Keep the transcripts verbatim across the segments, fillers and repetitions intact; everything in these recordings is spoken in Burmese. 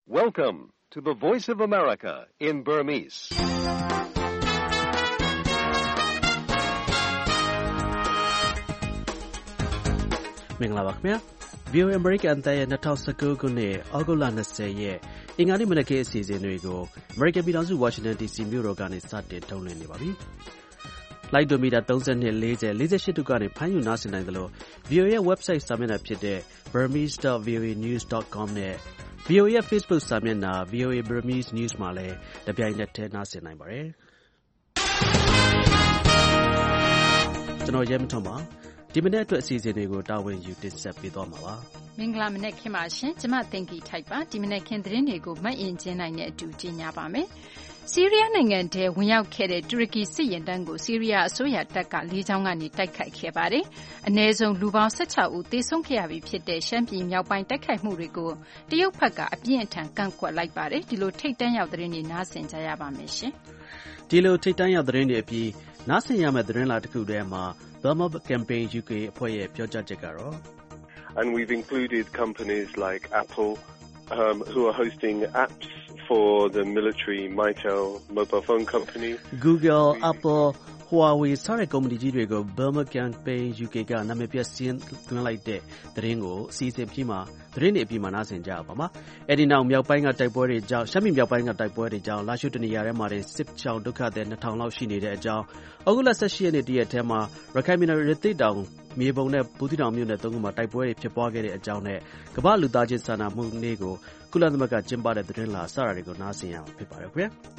Welcome to the Voice of America in Burmese. ။မင်္ဂလာပါခင်ဗျာ။ ဗီ အို အေ American အသံရဲ့၂၀၁၉ခုနှစ်ဩဂုတ်လ၂၀ရက်အင်္ဂါနေ့မနက်ခင်းအစီအစဉ်တွေကို American ပြည်ထောင်စု Washington ဒီ စီ မြို့တော်ကနေစတင်ထုတ်လွှင့်နေပါပြီ။လိုင်းဒိုမီတာသုံး၂၊၄၀၊၄၈တုကနေဖမ်းယူနားဆင်နိုင်သလို ဗီ အို အေ ရဲ့ website စာမျက်နှာဖြစ်တဲ့ burmese dot v o a news dot com နဲ့ ဗီ အို အေ ရဲ့ Facebook စာမျက်နှာ ဗီ အို အေ Burmese News မှာလည်းတပြိုင်နက်တည်းနားဆင်နိုင်ပါတယ်။ကျွန်တော်ရဲမထွန်းပါ။ဒီမနေ့အတွက်အစီအစဉ်တွေကိုတာဝန်ယူတင်ဆက်ပေးသွားမှာပါ။မင်္ဂလာမနက်ခင်းပါရှင်။ကျွန်မသိင်္ဂီထိုက်ပါ။ဒီမနက်ခင်းသတင်းတွေကိုမတ်အင်ကျင်းနိုင်တဲ့အတူကြီးညာပါမယ်။ဆီးရီးယားနိုင်ငံထဲဝင်ရောက်ခဲ့တဲ့တူရကီစစ်ရင်တန်းကိုဆီးရီးယားအစိုးရတပ်ကလေကြောင်းကနေတိုက်ခိုက်ခဲ့ပါတယ်။အနည်းဆုံးလူပေါင်း၁၆ဦးသေဆုံးခဲ့ရပြီဖြစ်တဲ့ရှမ်းပြည်မြောက်ပိုင်းတိုက်ခိုက်မှုတွေကိုတရုတ်ဘက်ကအပြင်းအထန်ကန့်ကွက်လိုက်ပါတယ်။ဒီလိုထိတ်တန့်ရောက်သတင်းတွေနားဆင်ကြရပါမယ်ရှင်။ဒီလိုထိတ်တန့်ရောက်သတင်းတွေအပြီးနားဆင်ရမယ့်သတင်းလာတစ်ခုတည်းမှာ Burma Campaign ယူ ကေ အဖွဲ့ရဲ့ပြောကြားချက်ကတော့ And we've included companies like Apple um, who are hosting apps for the military Mytel mobile phone company. Google, Apple, Huawei စတဲ့ကုမ္ပဏီကြီးတွေကို Burma Campaign ယူ ကေ ကနာမည်ပြစင်းသွင်းလိုက်တဲ့သတင်းကိုအစီအစဉ်ပြီးမှသတင်းတွေအပြီးမှနားဆင်ကြရပါမှာ။အဲဒီနောက်မြောက်ပိုင်းကတိုက်ပွဲတွေကြောင့်ရှမ်းပြည်မြောက်ပိုင်းကတိုက်ပွဲတွေကြောင့်လာရှိုးတနေရာထဲမှာစစ်ချောင်ဒုက္ခသည်၂ထောင်လောက်ရှိနေတဲ့အကြောင်းဩဂုတ်လ၁၈ရက်နေ့တရက်ထဲမှာရခိုင်ပြည်နယ်ရသေ့တောင်မြေပုံနဲ့ဘူးသီးတောင်မြို့နယ်သုံးခုမှာတိုက်ပွဲတွေဖြစ်ပွားခဲ့တဲ့အကြောင်းနဲ့ကမ္ဘာလူသားချင်းစာနာမှုနေ့ကိုကုလသမဂ္ဂကျင်းပတဲ့သတင်းလာစတာတွေကိုနားဆင်ရအောင်ဖြစ်ပါတယ်ခင်ဗျာ။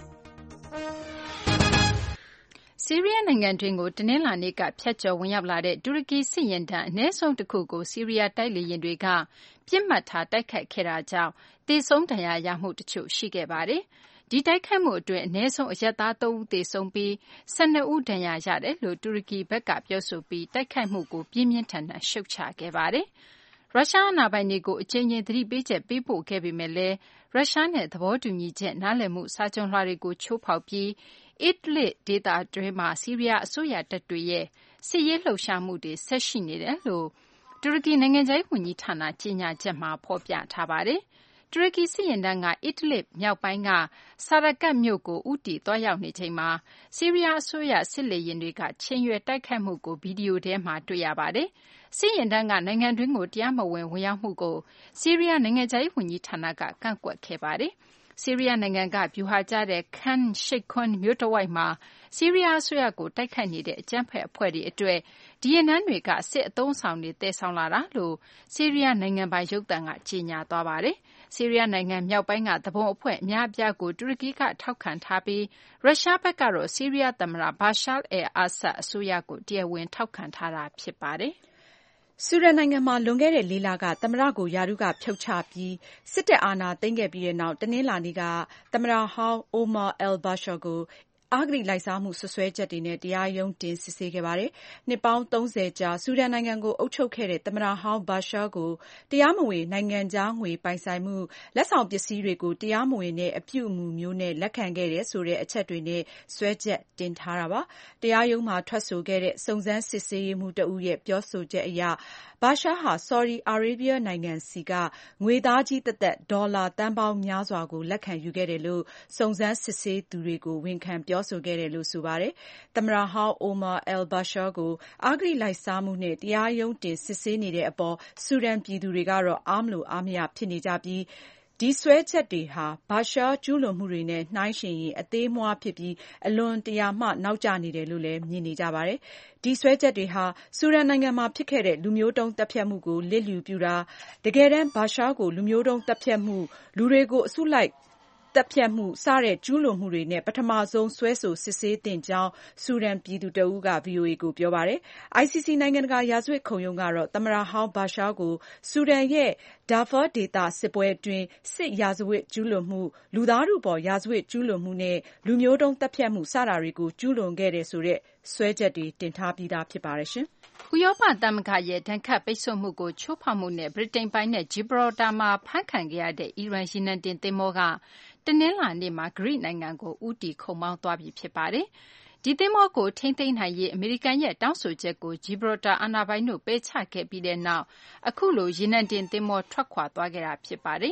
ဆီးရီးယားနိုင်ငံတွင်းကိုတနင်္လာနေ့ကဖြတ်ကျော်ဝင်ရောက်လာတဲ့တူရကီစစ်ယာဉ်တန်းအနည်းဆုံးတစ်ခုကိုဆီးရီးယားတိုက်လေယာဉ်တွေကပြစ်မှတ်ထားတိုက်ခိုက်ခဲ့တာကြောင့်သေဆုံးဒဏ်ရာရမှုတချို့ရှိခဲ့ပါတယ်။ဒီတိုက်ခိုက်မှုအတွင်းအနည်းဆုံးအရပ်သားသုံးဦးသေဆုံးပြီး၁၂ဦးဒဏ်ရာရတယ်လို့တူရကီဘက်ကပြောဆိုပြီးတိုက်ခိုက်မှုကိုပြင်းပြင်းထန်ထန်ရှုတ်ချခဲ့ပါတယ်။ရုရှားအာဏာပိုင်တွေကိုအကြိမ်ကြိမ်သတိပေးချက်ပေးပို့ခဲ့ပေမဲ့လည်းရုရှားနဲ့သဘောတူညီချက်နားလည်မှုစာချုပ်လွှာတွေကိုချိုးဖောက်ပြီးIdlib ဒေသတွင်းမှာဆီးရီးယားအစိုးရတပ်တွေရဲ့စစ်ရေးလှုပ်ရှားမှုတွေဆက်ရှိနေတယ်လို့တူရကီနိုင်ငံခြားရေးဝန်ကြီးဌာနကြေညာချက်မှာဖော်ပြထားပါတယ်။တူရကီစစ်ရင်တန်းက Idlib မြောက်ပိုင်းက Sarakat မြို့ကိုဦးတည်သွားရောက်နေချိန်မှာဆီးရီးယားအစိုးရစစ်လေယာဉ်တွေကချိန်ရွယ်တိုက်ခိုက်မှုကိုဗီဒီယိုထဲမှာတွေ့ရပါတယ်။စစ်ရင်တန်းကနိုင်ငံတွင်းကိုတရားမဝင်ဝင်ရောက်မှုကိုဆီးရီးယားနိုင်ငံခြားရေးဝန်ကြီးဌာနကကန့်ကွက်ခဲ့ပါတယ်။ဆီးရီးယားနိုင်ငံကဗျူဟာကျတဲ့ Khan Sheikhoun မြို့တဝိုက်မှာဆီးရီးယားအစိုးရကိုတိုက်ခိုက်နေတဲ့အကြမ်းဖက်အဖွဲ့တွေအတွက်ဒီယာဉ်တန်းတွေကစစ်အသုံးအဆောင်တွေသယ်ဆောင်လာတာလို့ဆီးရီးယားနိုင်ငံပိုင်ရုပ်သံကကြေညာသွားပါတယ်။ဆီးရီးယားနိုင်ငံမြောက်ပိုင်းကသူပုန်အဖွဲ့အများအပြားကိုတူရကီကထောက်ခံထားပြီးရုရှားဘက်ကတော့ဆီးရီးယားသမ္မတ Bashar al-Assad အစိုးရကိုတရားဝင်ထောက်ခံထားတာဖြစ်ပါတယ်။ဆူဒန်နိုင်ငံမှာလွန်ခဲ့တဲ့လေးလကသမ္မတကိုရာထူးကဖြုတ်ချပြီးစစ်တပ်အာဏာသိမ်းခဲ့ပြီးတဲ့နောက်တနင်္လာနေ့ကသမ္မတဟောင်း Omar al-Bashir ကိုအဂတိလိုက်စားမှုစွပ်စွဲချက်တွေနဲ့တရားရုံးတင်စစ်ဆေးခဲ့ပါတယ်။နှစ်ပေါင်းသုံးဆယ်ကြာဆူဒန်နိုင်ငံကိုအုပ်ချုပ်ခဲ့တဲ့သမ္မတဟောင်း Bashir ကိုတရားမဝင်နိုင်ငံခြားငွေပိုင်ဆိုင်မှု၊လက်ဆောင်ပစ္စည်းတွေကိုတရားမဝင်တဲ့အပြုအမူမျိုးနဲ့လက်ခံခဲ့တယ်ဆိုတဲ့အချက်တွေနဲ့စွဲချက်တင်ထားတာပါ။တရားရုံးမှာထွက်ဆိုခဲ့တဲ့စုံစမ်းစစ်ဆေးရေးမှူးတဦးရဲ့ပြောဆိုချက်အရBashir ဟာဆော်ဒီအာရေဗျနိုင်ငံဆီကငွေသားကြီးသက်သက်ဒေါ်လာသန်းပေါင်းများစွာကိုလက်ခံယူခဲ့တယ်လို့စုံစမ်းစစ်ဆေးသူတွေကိုဝန်ခံပြောဆိုခဲ့တယ်လို့ဆိုပါတယ်။သမ္မတဟောင်း Omar al-Bashir ကိုအဂတိလိုက်စားမှုနဲ့တရားရုံးတင်စစ်ဆေးနေတဲ့အပေါ်ဆူဒန်ပြည်သူတွေကတော့အားမလိုအားမရဖြစ်နေကြပြီးဒီစွဲချက်တွေဟာBashirကျူးလွန်မှုတွေနဲ့နှိုင်းယှဉ်ရင်အသေးမွှားဖြစ်ပြီးအလွန်တရာမှနောက်ကျနေတယ်လို့လည်းမြင်နေကြပါတယ်။ဒီစွဲချက်တွေဟာဆူဒန်နိုင်ငံမှာဖြစ်ခဲ့တဲ့လူမျိုးတုံးသတ်ဖြတ်မှုကိုလစ်လျူပြုတာ၊တကယ်တမ်းBashirကိုလူမျိုးတုံးသတ်ဖြတ်မှု၊လူတွေကိုအစုလိုက်သတ်ဖြတ်မှုစတဲ့ကျူးလွန်မှုတွေနဲ့ပထမဆုံးစွဲဆိုစစ်ဆေးသင့်ကြောင်းဆူဒန်ပြည်သူတဦးက ဗွီအိုအေကိုပြောပါတယ်။ အိုင်စီစီနိုင်ငံတကာရာဇဝတ်ခုံရုံးကတော့သမ္မတဟောင်း Bashir ကိုဆူဒန်ရဲ့ဒါဖာဒေသစစ်ပွဲအတွင်းစစ်ရာဇဝတ်ကျူးလွန်မှု၊လူသားထုအပေါ်ရာဇဝတ်ကျူးလွန်မှုနဲ့လူမျိုးတုံးသတ်ဖြတ်မှုစတာတွေကိုကျူးလွန်ခဲ့တယ်ဆိုတဲ့စွဲချက်တွေတင်ထားပြီးသားဖြစ်ပါတယ်ရှင်။ဥရောပသမဂ္ဂရဲ့ဒဏ်ခတ်ပိတ်ဆို့မှုကိုချိုးဖောက်မှုနဲ့ဗြိတိန်ပိုင်တဲ့ Gibraltar မှာဖမ်းခံခဲ့ရတဲ့အီရန်ရေနံတင်သင်္ဘောကတနင်္လာနေ့မှာဂရိနိုင်ငံကိုဦးတည်ခုတ်မောင်းသွားပြီဖြစ်ပါတယ်။ဒီသင်္ဘောကိုထိန်းသိမ်းနိုင်ရေးအမေရိကန်ရဲ့တောင်းဆိုချက်ကို Gibraltar အာဏာပိုင်တို့ပယ်ချခဲ့ပြီးတဲ့နောက်အခုလိုရေနံတင်သင်္ဘောထွက်ခွာသွားခဲ့တာဖြစ်ပါတယ်။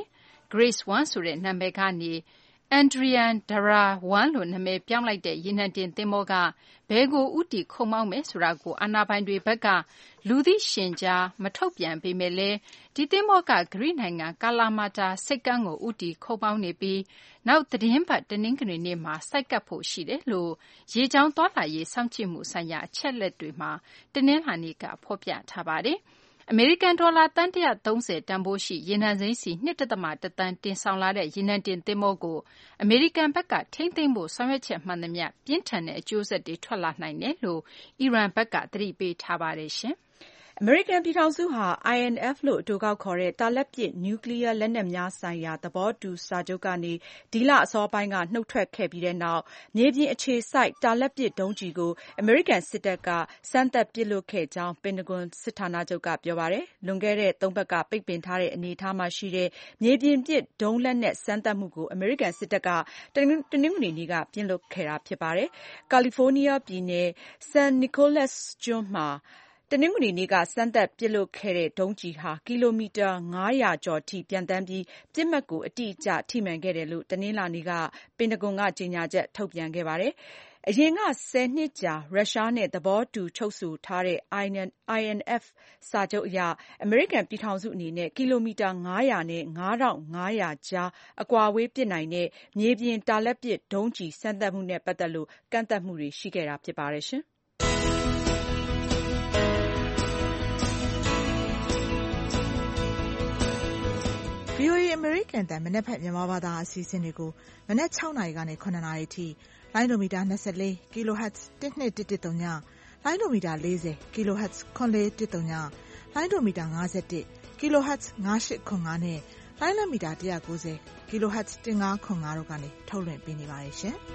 Grace One ဆိုတဲ့နာမည်ကနေ Adrian Dara One လို့နာမည်ပြောင်းလိုက်တဲ့ရေနံတင်သင်္ဘောကဘယ်ကိုဦးတည်ခုတ်မောင်းမယ်ဆိုတာကိုအာဏာပိုင်တွေဘက်ကလူသိရှင်ကြားမထုတ်ပြန်ပေမဲ့လည်းဒီသင်္ဘောကဂရိနိုင်ငံကာလာမာတာစိတ်ကမ်းကိုဦးတည်ခုတ်မောင်းနေပြီးနောက်သတင်းပတ်တနင်္ဂနွေနေ့မှာစိုက်ကပ်ဖို့ရှိတယ်လို့ရေကြောင်းသွားလာရေးစောင့်ကြည့်မှုဆိုင်ရာအချက်လက်တွေမှာတနင်္လာနေ့ကဖော်ပြထားပါတယ်။အမေရိကန်ဒေါ်လာသန်းone hundred thirtyတန်ဖိုးရှိရေနံစိမ်းစီtwo point oneတန်တင်ဆောင်လာတဲ့ရေနံတင်သင်္ဘောကိုအမေရိကန်ဘက်ကထိန်းသိမ်းဖို့ဆောင်ရွက်ချက်မှန်သမျှပြင်းထန်တဲ့အကျိုးဆက်တွေထွက်လာနိုင်တယ်လို့အီရန်ဘက်ကသတိပေးထားပါတယ်ရှင်။အမေရိကန်ပြည်ထောင်စုဟာ I N F လို့အတိုကောက်ခေါ်တဲ့တာလက်ပစ်နျူကလ িয়ার လက်နက်များဆိုင်ရာသဘောတူစာချုပ်ကနေဒီလအစောပိုင်းကနှုတ်ထွက်ခဲ့ပြီးတဲ့နောက်မြေပြင်အခြေစိုက်တာလက်ပစ်ဒုံးကျည်ကိုအမေရိကန်စစ်တပ်ကစမ်းသပ်ပစ်လွှတ်ခဲ့ကြောင်းပင်တဂွန်စစ်ဌာနချုပ်ကပြောပါတယ်။လွန်ခဲ့တဲ့သုံးပတ်ကပိတ်ပင်ထားတဲ့အနေအထားမှာရှိတဲ့မြေပြင်ပစ်ဒုံးလက်နက်စမ်းသပ်မှုကိုအမေရိကန်စစ်တပ်ကတနင်္ဂနွေနေ့ကပြစ်လွှတ်ခဲ့တာဖြစ်ပါတယ်။ကာလီဖိုးနီးယားပြည်နယ် San Nicolas ကျွန်းမှာတနင်္ဂနွေနေ့ကစမ်းသပ်ပစ်လွှတ်ခဲ့တဲ့ဒုံးကျည်ဟာကီလိုမီတာ၅၀၀ကျော်ထိပျံသန်းပြီးပစ်မှတ်ကိုအတိအကျထိမှန်ခဲ့တယ်လို့တနင်္လာနေ့ကပင်တဂွန်ကကြေညာချက်ထုတ်ပြန်ခဲ့ပါတယ်။အရင်ကဆယ်နှစ်ကြာရုရှားနဲ့သဘောတူချုပ်ဆိုထားတဲ့ I N F စာချုပ်အရအမေရိကန်ပြည်ထောင်စုအနေနဲ့ကီလိုမီတာ၅၀၀နဲ့၅ထောင့်၅ရာကြားအကွာအဝေးပစ်နိုင်တဲ့မြေပြင်တာလက်ပစ်ဒုံးကျည်စမ်းသပ်မှုနဲ့ပတ်သက်လို့ကန့်သတ်မှုတွေရှိခဲ့တာဖြစ်ပါတယ်ရှင်။ V O A အမေရိကန်အသံမနက်ဖြန်မြန်မာဘာသာအစီအစဉ်တွေကိုမနက်၆နာရီကနေ၇နာရီထိလိုင်းဒိုမီတာ၂၄ kilohertz တစ်နှစ်တစ်တစ်သုံးညလိုင်းဒိုမီတာ၄၀ kilohertz ခွန်လေးတစ်သုံးညလိုင်းဒိုမီတာ၅၁ kilohertz ၅၈ခွန်၅နဲ့လိုင်းလမီတာ၁၉၀ kilohertz ၁၅ခွန်၅တို့ကနေထုတ်လွှင့်ပေးနေပါတယ်ရှင်။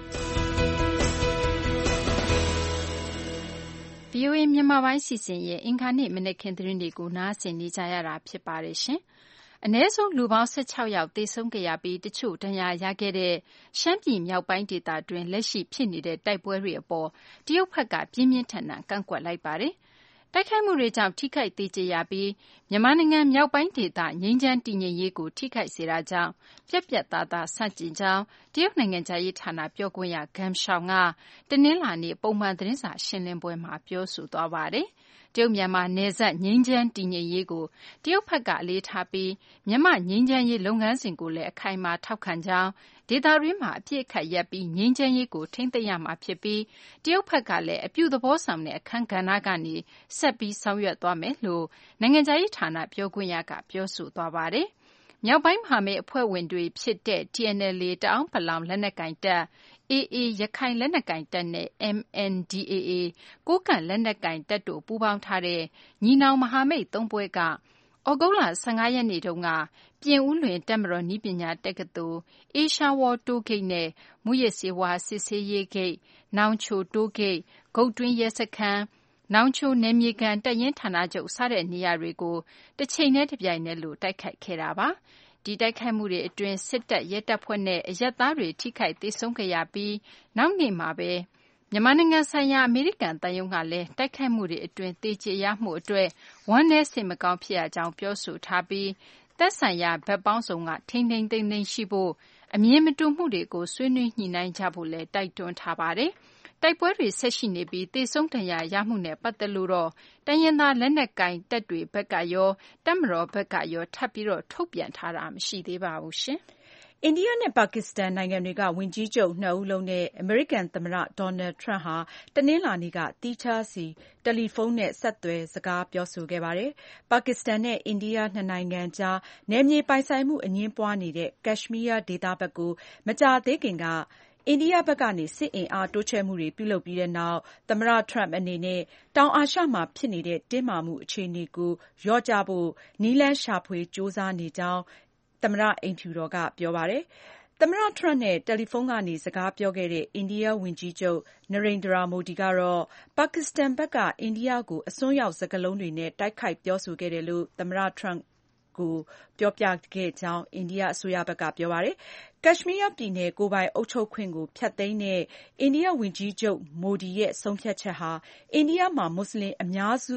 V O A မြန်မာပိုင်းစီစဉ်ရဲ့အင်္ဂါနေ့မနက်ခင်းသတင်းတွေကိုနားဆင်နေကြရတာဖြစ်ပါတယ်ရှင်။အနည်းဆုံးလူပေါင်း၁၆ယောက်သေဆုံးခဲ့ရပြီးတချို့ဒဏ်ရာရခဲ့တဲ့ရှမ်းပြည်မြောက်ပိုင်းဒေသတွင်းလက်ရှိဖြစ်နေတဲ့တိုက်ပွဲတွေအပေါ်တရုတ်ဘက်ကပြင်းပြင်းထန်ထန်ကန့်ကွက်လိုက်ပါတယ်။တိုက်ခိုက်မှုတွေကြောင့်ထိခိုက်သေကျေရပြီးမြန်မာနိုင်ငံမြောက်ပိုင်းဒေသငြိမ်းချမ်းတည်ငြိမ်ရေးကိုထိခိုက်စေတာကြောင့်ပြက်ပြက်သားသားဆန့်ကျင်ကြောင်းတရုတ်နိုင်ငံခြားရေးဌာနပြောခွင့်ရ Geng Shuang ကတနင်္လာနေ့ပုံမှန်သတင်းစာရှင်းလင်းပွဲမှာပြောဆိုသွားပါတယ်။တရုတ်မြန်မာနယ်စပ်ငြိမ်းချမ်းတည်ငြိမ်ရေးကိုတရုတ်ဘက်ကအလေးထားပြီးမြန်မာငြိမ်းချမ်းရေးလုပ်ငန်းစဉ်ကိုလည်းအခိုင်အမာထောက်ခံကြောင်းဒေသတွင်းမှာအပြစ်အခတ်ရပ်ပြီးငြိမ်းချမ်းရေးကိုထိန်းသိမ်းရမှာဖြစ်ပြီးတရုတ်ဘက်ကလည်းအပြုသဘောဆောင်တဲ့အခန်းကဏ္ဍကနေဆက်ပြီးဆောင်ရွက်သွားမယ်လို့နိုင်ငံခြားရေးဌာနပြောခွင့်ရကပြောဆိုသွားပါတယ်။မြောက်ပိုင်းမဟာမိတ်အဖွဲ့ဝင်တွေဖြစ်တဲ့ T N L A တအာင်းပလောင်လက်နက်ကိုင်တပ်A A ရခိုင်လက်နက်ကိုင်တပ်နဲ့ M N D A A ကိုးကန့်လက်နက်ကိုင်တပ်တို့ပူးပေါင်းထားတဲ့ညီနောင်မဟာမိတ်သုံးဖွဲ့ကဩဂုတ်လ၁၅ရက်နေ့တုန်းကပြင်ဦးလွင်တပ်မတော်နည်းပညာတက္ကသိုလ်၊ အေးရှားဝေါ်တိုးဂိတ်နဲ့မူးယစ်ဆေးဝါးစစ်ဆေးရေးဂိတ်၊နောင်ချိုတိုးဂိတ်၊ဂုတ်တွင်းရဲစခန်း၊နောင်ချိုနယ်မြေခံတပ်ရင်းဌာနချုပ်စတဲ့နေရာတွေကိုတချိန်တည်းတပြိုင်တည်းလိုတိုက်ခိုက်ခဲ့တာပါ။ဒီတိုက်ခိုက်မှုတွေအတွင်းစစ်တပ်ရဲတပ်ဖွဲ့နဲ့အရပ်သားတွေထိခိုက်သေဆုံးခဲ့ရပြီးနောက်နေ့မှာပဲမြန်မာနိုင်ငံဆိုင်ရာအမေရိကန်သံရုံးကလည်းတိုက်ခိုက်မှုတွေအတွင်းသေကျေရမှုအတွက်ဝမ်းနည်းစိတ်မကောင်းဖြစ်ရကြောင်းပြောဆိုထားပြီးသက်ဆိုင်ရာဘက်ပေါင်းစုံကထိန်းထိန်းသိမ်းသိမ်းရှိဖို့အမြင်မတူမှုတွေကိုဆွေးနွေးညှိနှိုင်းကြဖို့လည်းတိုက်တွန်းထားပါတယ်။တိုက်ပွဲတွေဆက်ရှိနေပြီးသေဆုံးဒဏ်ရာရမှုနဲ့ပတ်သက်လို့တော့တိုင်းရင်းသားလက်နက်ကိုင်တပ်တွေဘက်ကရောတပ်မတော်ဘက်ကရောထပ်ပြီးထုတ်ပြန်ထားတာမရှိသေးပါဘူးရှင်။အိန္ဒိယနဲ့ပါကစ္စတန်နိုင်ငံတွေကဝန်ကြီးချုပ်နှစ်ဦးလုံးနဲ့အမေရိကန်သမ္မတ Donald Trump ဟာတနင်္လာနေ့ကသီးခြားစီတယ်လီဖုန်းနဲ့ဆက်သွယ်စကားပြောဆိုခဲ့ပါတယ်။ပါကစ္စတန်နဲ့အိန္ဒိယနှစ်နိုင်ငံကြားနယ်မြေပိုင်ဆိုင်မှုအငြင်းပွားနေတဲ့ကက်ရှ်မီးယားဒေသဘက်ကိုမကြာသေးခင်ကအိန္ဒိယဘက်ကနေစစ်အင်အားတိုးချဲ့မှုတွေပြုလုပ်ပြီးတဲ့နောက်သမ္မတ Trump အနေနဲ့တောင်အာရှမှာဖြစ်နေတဲ့တင်းမာမှုအခြေအနေကိုလျော့ကျဖို့နည်းလမ်းရှာဖွေကြိုးစားနေကြောင်းသမ္မတအိမ်ဖြူတော်ကပြောပါတယ်။သမ္မတ Trump နဲ့တယ်လီဖုန်းကနေစကားပြောခဲ့တဲ့အိန္ဒိယဝန်ကြီးချုပ် Narendra Modi ကတော့ပါကစ္စတန်ဘက်ကအိန္ဒိယကိုအစွန်းရောက်စကားလုံးတွေနဲ့တိုက်ခိုက်ပြောဆိုခဲ့တယ်လို့သမ္မတ Trump ကိုပြောပြခဲ့ကြောင်းအိန္ဒိယအစိုးရဘက်ကပြောပါတယ်။ကက်ရှ်မီးယားပြည်နယ်ကိုယ်ပိုင်အုပ်ချုပ်ခွင့်ကိုဖျက်သိမ်းတဲ့အိန္ဒိယဝန်ကြီးချုပ် Modi ရဲ့ဆုံးဖြတ်ချက်ဟာအိန္ဒိယမှာမွတ်စလင်အများစု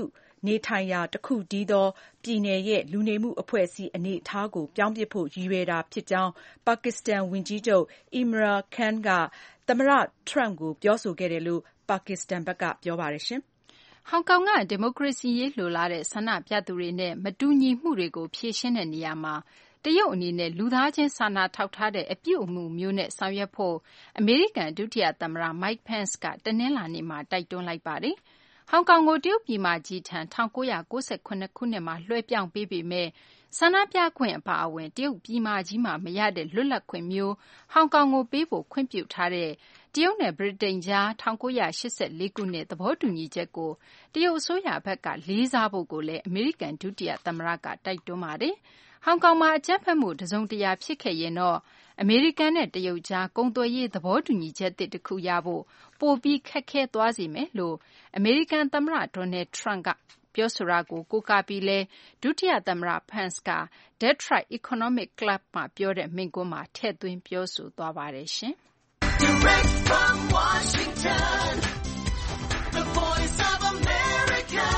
နေထိုင်ရာတစ်ခုတည်းသောပြည်နယ်ရဲ့လူနေမှုအဖွဲ့အစည်းအနေအထားကိုပြောင်းပစ်ဖို့ရည်ရွယ်တာဖြစ်ကြောင်းပါကစ္စတန်ဝန်ကြီးချုပ် Imran Khan ကသမ္မတ Trump ကိုပြောဆိုခဲ့တယ်လို့ပါကစ္စတန်ဘက်ကပြောပါတယ်ရှင်ဟောင်ကောင်ကဒီမိုကရေစီရေးလိုလားတဲ့ဆန္ဒပြသူတွေနဲ့မတူညီမှုတွေကိုဖြေရှင်းတဲ့နေရာမှာတရုတ်အနေနဲ့လူသားချင်းစာနာထောက်ထားတဲ့အပြုအမူမျိုးနဲ့ဆောင်ရွက်ဖို့အမေရိကန်ဒုတိယသမ္မတ Mike Pence ကတနင်္လာနေ့မှာတိုက်တွန်းလိုက်ပါတယ်။ဟောင်ကောင်ကိုတရုတ်ပြည်မကြီးထံ၁၉၉၇ခုနှစ်မှာလွှဲပြောင်းပေးပေမဲ့ဆန္ဒပြခွင့်အပါအဝင်တရုတ်ပြည်မကြီးမှာမရတဲ့လွတ်လပ်ခွင့်မျိုးဟောင်ကောင်ကိုပေးဖို့ခွင့်ပြုထားတဲ့တရုတ်နဲ့ဗြိတိန်ကြား၁၉၈၄ခုနှစ်သဘောတူညီချက်ကိုတရုတ်အစိုးရဘက်ကလေးစားဖို့ကိုလည်းအမေရိကန်ဒုတိယသမ္မတကတိုက်တွန်းပါတယ်။ဟောင်ကောင်မှာအကြမ်းဖက်မှုတစုံတရာဖြစ်ခဲ့ရင်တော့အမေရိကန်နဲ့တရုတ်ကြားကုန်သွယ်ရေးသဘောတူညီချက်သစ်တစ်ခုရဖို့ပိုပြီးခက်ခဲသွားစေမယ်လို့အမေရိကန်သမ္မတ Donald Trump ကပြောဆိုတာကိုကိုးကားပြီးလဲဒုတိယသမ္မတ Pence က Detroit Economic Club မှာပြောတဲ့မိန့်ခွန်းမှာထည့်သွင်းပြောဆိုသွားပါတယ်ရှင်။ Direct from Washington, the Voice of America,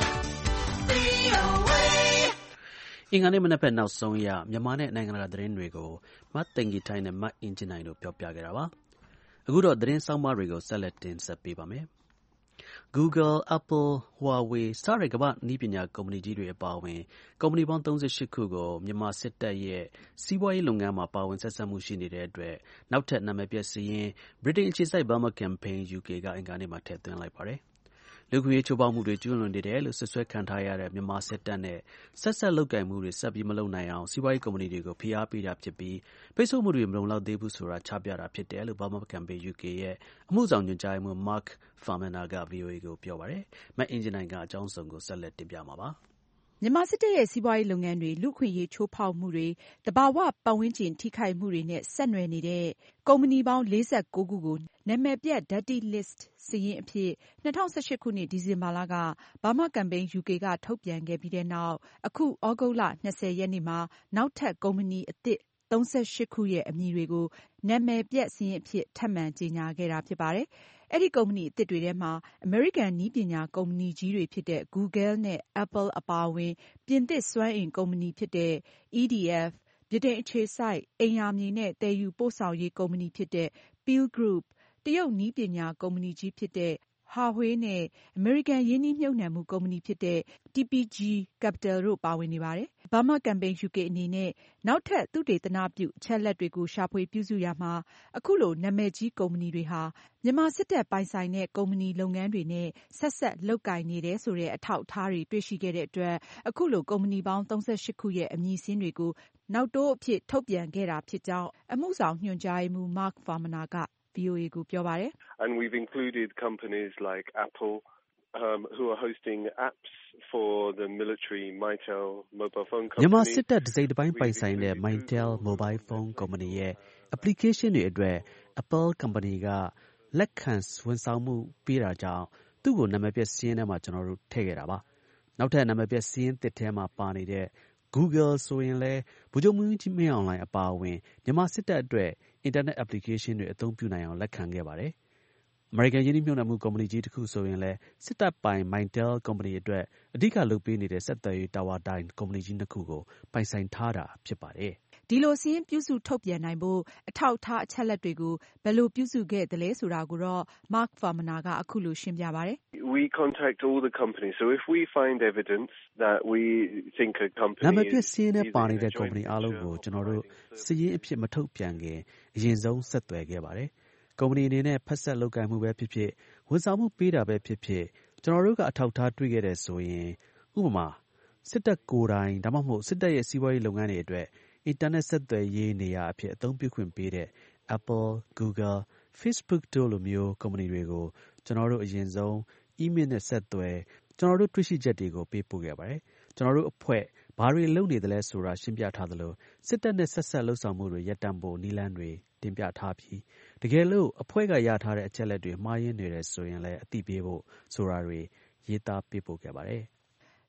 အင်္ဂါနေ့မနက်ဖြန်နောက်ဆုံးရမြန်မာနဲ့နိုင်ငံတကာသတင်းတွေကိုမတ်တင်ဂီထိုင်းနဲ့မတ်အင်ဂျင်နိုင်တို့ပြောပြခဲ့တာပါ။အခုတော့သတင်းဆောင်မတွေကိုဆက်လက်တင်ဆက်ပေးပါမယ်။ Google, Apple, Huawei စတဲ့ကမ္ဘာ့နည်းပညာကုမ္ပဏီကြီးတွေအပါအဝင်ကုမ္ပဏီပေါင်း၃၈ခုကိုမြန်မာစစ်တပ်ရဲ့စီးပွားရေးလုပ်ငန်းမှာပါဝင်ဆက်စပ်မှုရှိနေတဲ့အတွက်နောက်ထပ်နာမည်ပျက်စာရင်းဗြိတိန်အခြေစိုက် Burma Campaign ယူကေ ကအင်္ဂါနေ့မှာထည့်သွင်းလိုက်ပါတယ်။လူ့အခွင့်အရေးချိုးဖောက်မှုတွေကျူးလွန်နေတယ်လို့စွပ်စွဲခံထားရတဲ့မြန်မာစစ်တပ်နဲ့ဆက်စပ်လုပ်ကိုင်မှုတွေဆက်ပြီးမလုပ်နိုင်အောင်စီးပွားရေးကုမ္ပဏီတွေကိုဖိအားပေးတာဖြစ်ပြီးပိတ်ဆို့မှုတွေမလုံလောက်သေးဘူးဆိုတာချပြတာဖြစ်တယ်လို့ Burma Campaign ယူကေ ရဲ့အမှုဆောင်ညွှန်ကြားရေးမှူး Mark Farmaner က ဗွီအိုအေကိုပြောပါတယ်။မအင်ဂျင်နိုင်ကအကြောင်းစုံကိုဆက်လက်တင်ပြမှာပါ။မြန်မာစစ်တပ်ရဲ့စီးပွားရေးလုပ်ငန်းတွေလူ့အခွင့်အရေးချိုးဖောက်မှုတွေသဘာဝပတ်ဝန်းကျင်ထိခိုက်မှုတွေနဲ့ဆက်နွယ်နေတဲ့ကုမ္ပဏီပေါင်း၄၉ခုကိုနာမည်ပျက် Dirty List စာရင်းအဖြစ်၂၀၁၈ခုနှစ်ဒီဇင်ဘာလက Burma Campaign ယူကေ ကထုတ်ပြန်ခဲ့ပြီးတဲ့နောက်အခုသြဂုတ်လ၂၀ရက်နေ့မှာနောက်ထပ်ကုမ္ပဏီအသစ်၃၈ခုရဲ့အမည်တွေကိုနာမည်ပျက်စာရင်းအဖြစ်ထပ်မံကြေညာခဲ့တာဖြစ်ပါတယ်။အဲဒီကုမ္ပဏီအသစ်တွေထဲမှာအမေရိကန်နည်းပညာကုမ္ပဏီကြီးတွေဖြစ်တဲ့ Google နဲ့ Apple အပါအဝင်ပြင်သစ်စွမ်းအင်ကုမ္ပဏီဖြစ်တဲ့ အီ ဒီ အက်ဖ် ဗြိတိန်အခြေစိုက်အိမ်ယာမြေနဲ့သယ်ယူပို့ဆောင်ရေးကုမ္ပဏီဖြစ်တဲ့ Peel Group တရုတ်နည်းပညာကုမ္ပဏီကြီးဖြစ်တဲ့Huawei နဲ့အမေရိကန်ရင်းနှီးမြှုပ်နှံမှုကုမ္ပဏီဖြစ်တဲ့ တီ ပီ ဂျီ Capital တို့ပါဝင်နေပါတယ်။ Burma Campaign ယူကေ အနေနဲ့နောက်ထပ်သုတေသနပြုအချက်အလက်တွေကိုရှာဖွေပြုစုရာမှာအခုလိုနာမည်ကြီးကုမ္ပဏီတွေဟာမြန်မာစစ်တပ်ပိုင်ဆိုင်တဲ့ကုမ္ပဏီလုပ်ငန်းတွေနဲ့ဆက်စပ်လုပ်ကိုင်နေတယ်ဆိုတဲ့အထောက်အထားတွေတွေ့ရှိခဲ့တဲ့အတွက်အခုလိုကုမ္ပဏီပေါင်း၃၈ခုရဲ့အမည်စာရင်းတွေကိုနောက်တိုးအဖြစ်ထုတ်ပြန်ခဲ့တာဖြစ်ကြောင်းအမှုဆောင်ညွှန်ကြားရေးမှူး Mark Farmaner ကဗွီအိုအေကိုပြောပါတယ်။ And we've included companies like Apple, um, who are hosting apps for the military Mytel mobile phone company. မြန်မာစစ်တပ်တစိမ့်တစ်ပိုင်းပိုင်ဆိုင်တဲ့ Mytel mobile phone company ရဲ့ application တွေအတွက် Apple company ကလက်ခံဝန်ဆောင်မှုပေးတာကြောင့်သူ့ကိုနာမည်ပျက်စာရင်းထဲမှာကျွန်တော်တို့ထည့်ခဲ့တာပါ။နောက်ထပ်နာမည်ပျက်စာရင်းသစ်ထဲမှာပါနေတဲ့Google ဆိုရင်လည်းဗိုလ်ချုပ်မှူးကြီးမင်းအောင်လှိုင်အပါအဝင်မြန်မာစစ်တပ်အတွက်အင်တာနက် application တွေအသုံးပြုနိုင်အောင်လက်ခံခဲ့ပါတယ်။အမေရိကန်ရင်းနှီးမြှုပ်နှံမှုကုမ္ပဏီကြီးတစ်ခုဆိုရင်လည်းစစ်တပ်ပိုင် Mytel ကုမ္ပဏီအတွက်အဓိကလုပ်ပေးနေတဲ့ဆက်သွယ်ရေးတာဝါတိုင်ကုမ္ပဏီကြီးနှစ်ခုကိုပိုင်ဆိုင်ထားတာဖြစ်ပါတယ်။ဒီလိုစာရင်းပြုစုထုတ်ပြန်နိုင်ဖို့အထောက်အထားအချက်အလက်တွေကိုဘယ်လိုပြုစုခဲ့သလဲဆိုတာကိုတော့ Mark Farmaner ကအခုလိုရှင်းပြပါတယ်။ We contact all the companies. So if we find evidence that we think a company နာမည်ပျက်စာရင်းထဲပါနေတဲ့ကုမ္ပဏီအားလုံးကိုကျွန်တော်တို့စာရင်းအဖြစ်မထုတ်ပြန်ခင်အရင်ဆုံးဆက်သွယ်ခဲ့ပါတယ်။ကုမ္ပဏီအနေနဲ့ဖက်ဆက်လုပ်ကိုင်မှုပဲဖြစ်ဖြစ်ဝန်ဆောင်မှုပေးတာပဲဖြစ်ဖြစ်ကျွန်တော်တို့ကအထောက်အထားတွေ့ခဲ့တဲ့ဆိုရင်ဥပမာစစ်တပ်ကိုယ်တိုင်ဒါမှမဟုတ်စစ်တပ်ရဲ့စီးပွားရေးလုပ်ငန်းတွေအတွက်အင်တာနက်ဆက်သွယ်ရေးနေရာအဖြစ်အသုံးပြုခွင့်ပေးတဲ့ Apple, Google, Facebook တို့လိုမျိုးကုမ္ပဏီတွေကိုကျွန်တော်တို့အရင်ဆုံး email နဲ့ဆက်သွယ်ကျွန်တော်တို့တွေ့ရှိချက်တွေကိုပေးပို့ခဲ့ပါတယ်။ကျွန်တော်တို့အဖွဲ့ဘာတွေလုပ်နေသလဲဆိုတာရှင်းပြထားသလိုစစ်တပ်နဲ့ဆက်ဆက်လုပ်ဆောင်မှုတွေရပ်တန့်ဖို့နည်းလမ်းတွေတင်ပြထားပြီးတကယ်လို့အဖွဲ့ကရထားတဲ့အချက်လက်တွေမှားယွင်းနေတယ်ဆိုရင်လည်းအသိပေးဖို့ဆိုတာတွေရေးသားပေးပို့ခဲ့ပါတယ်။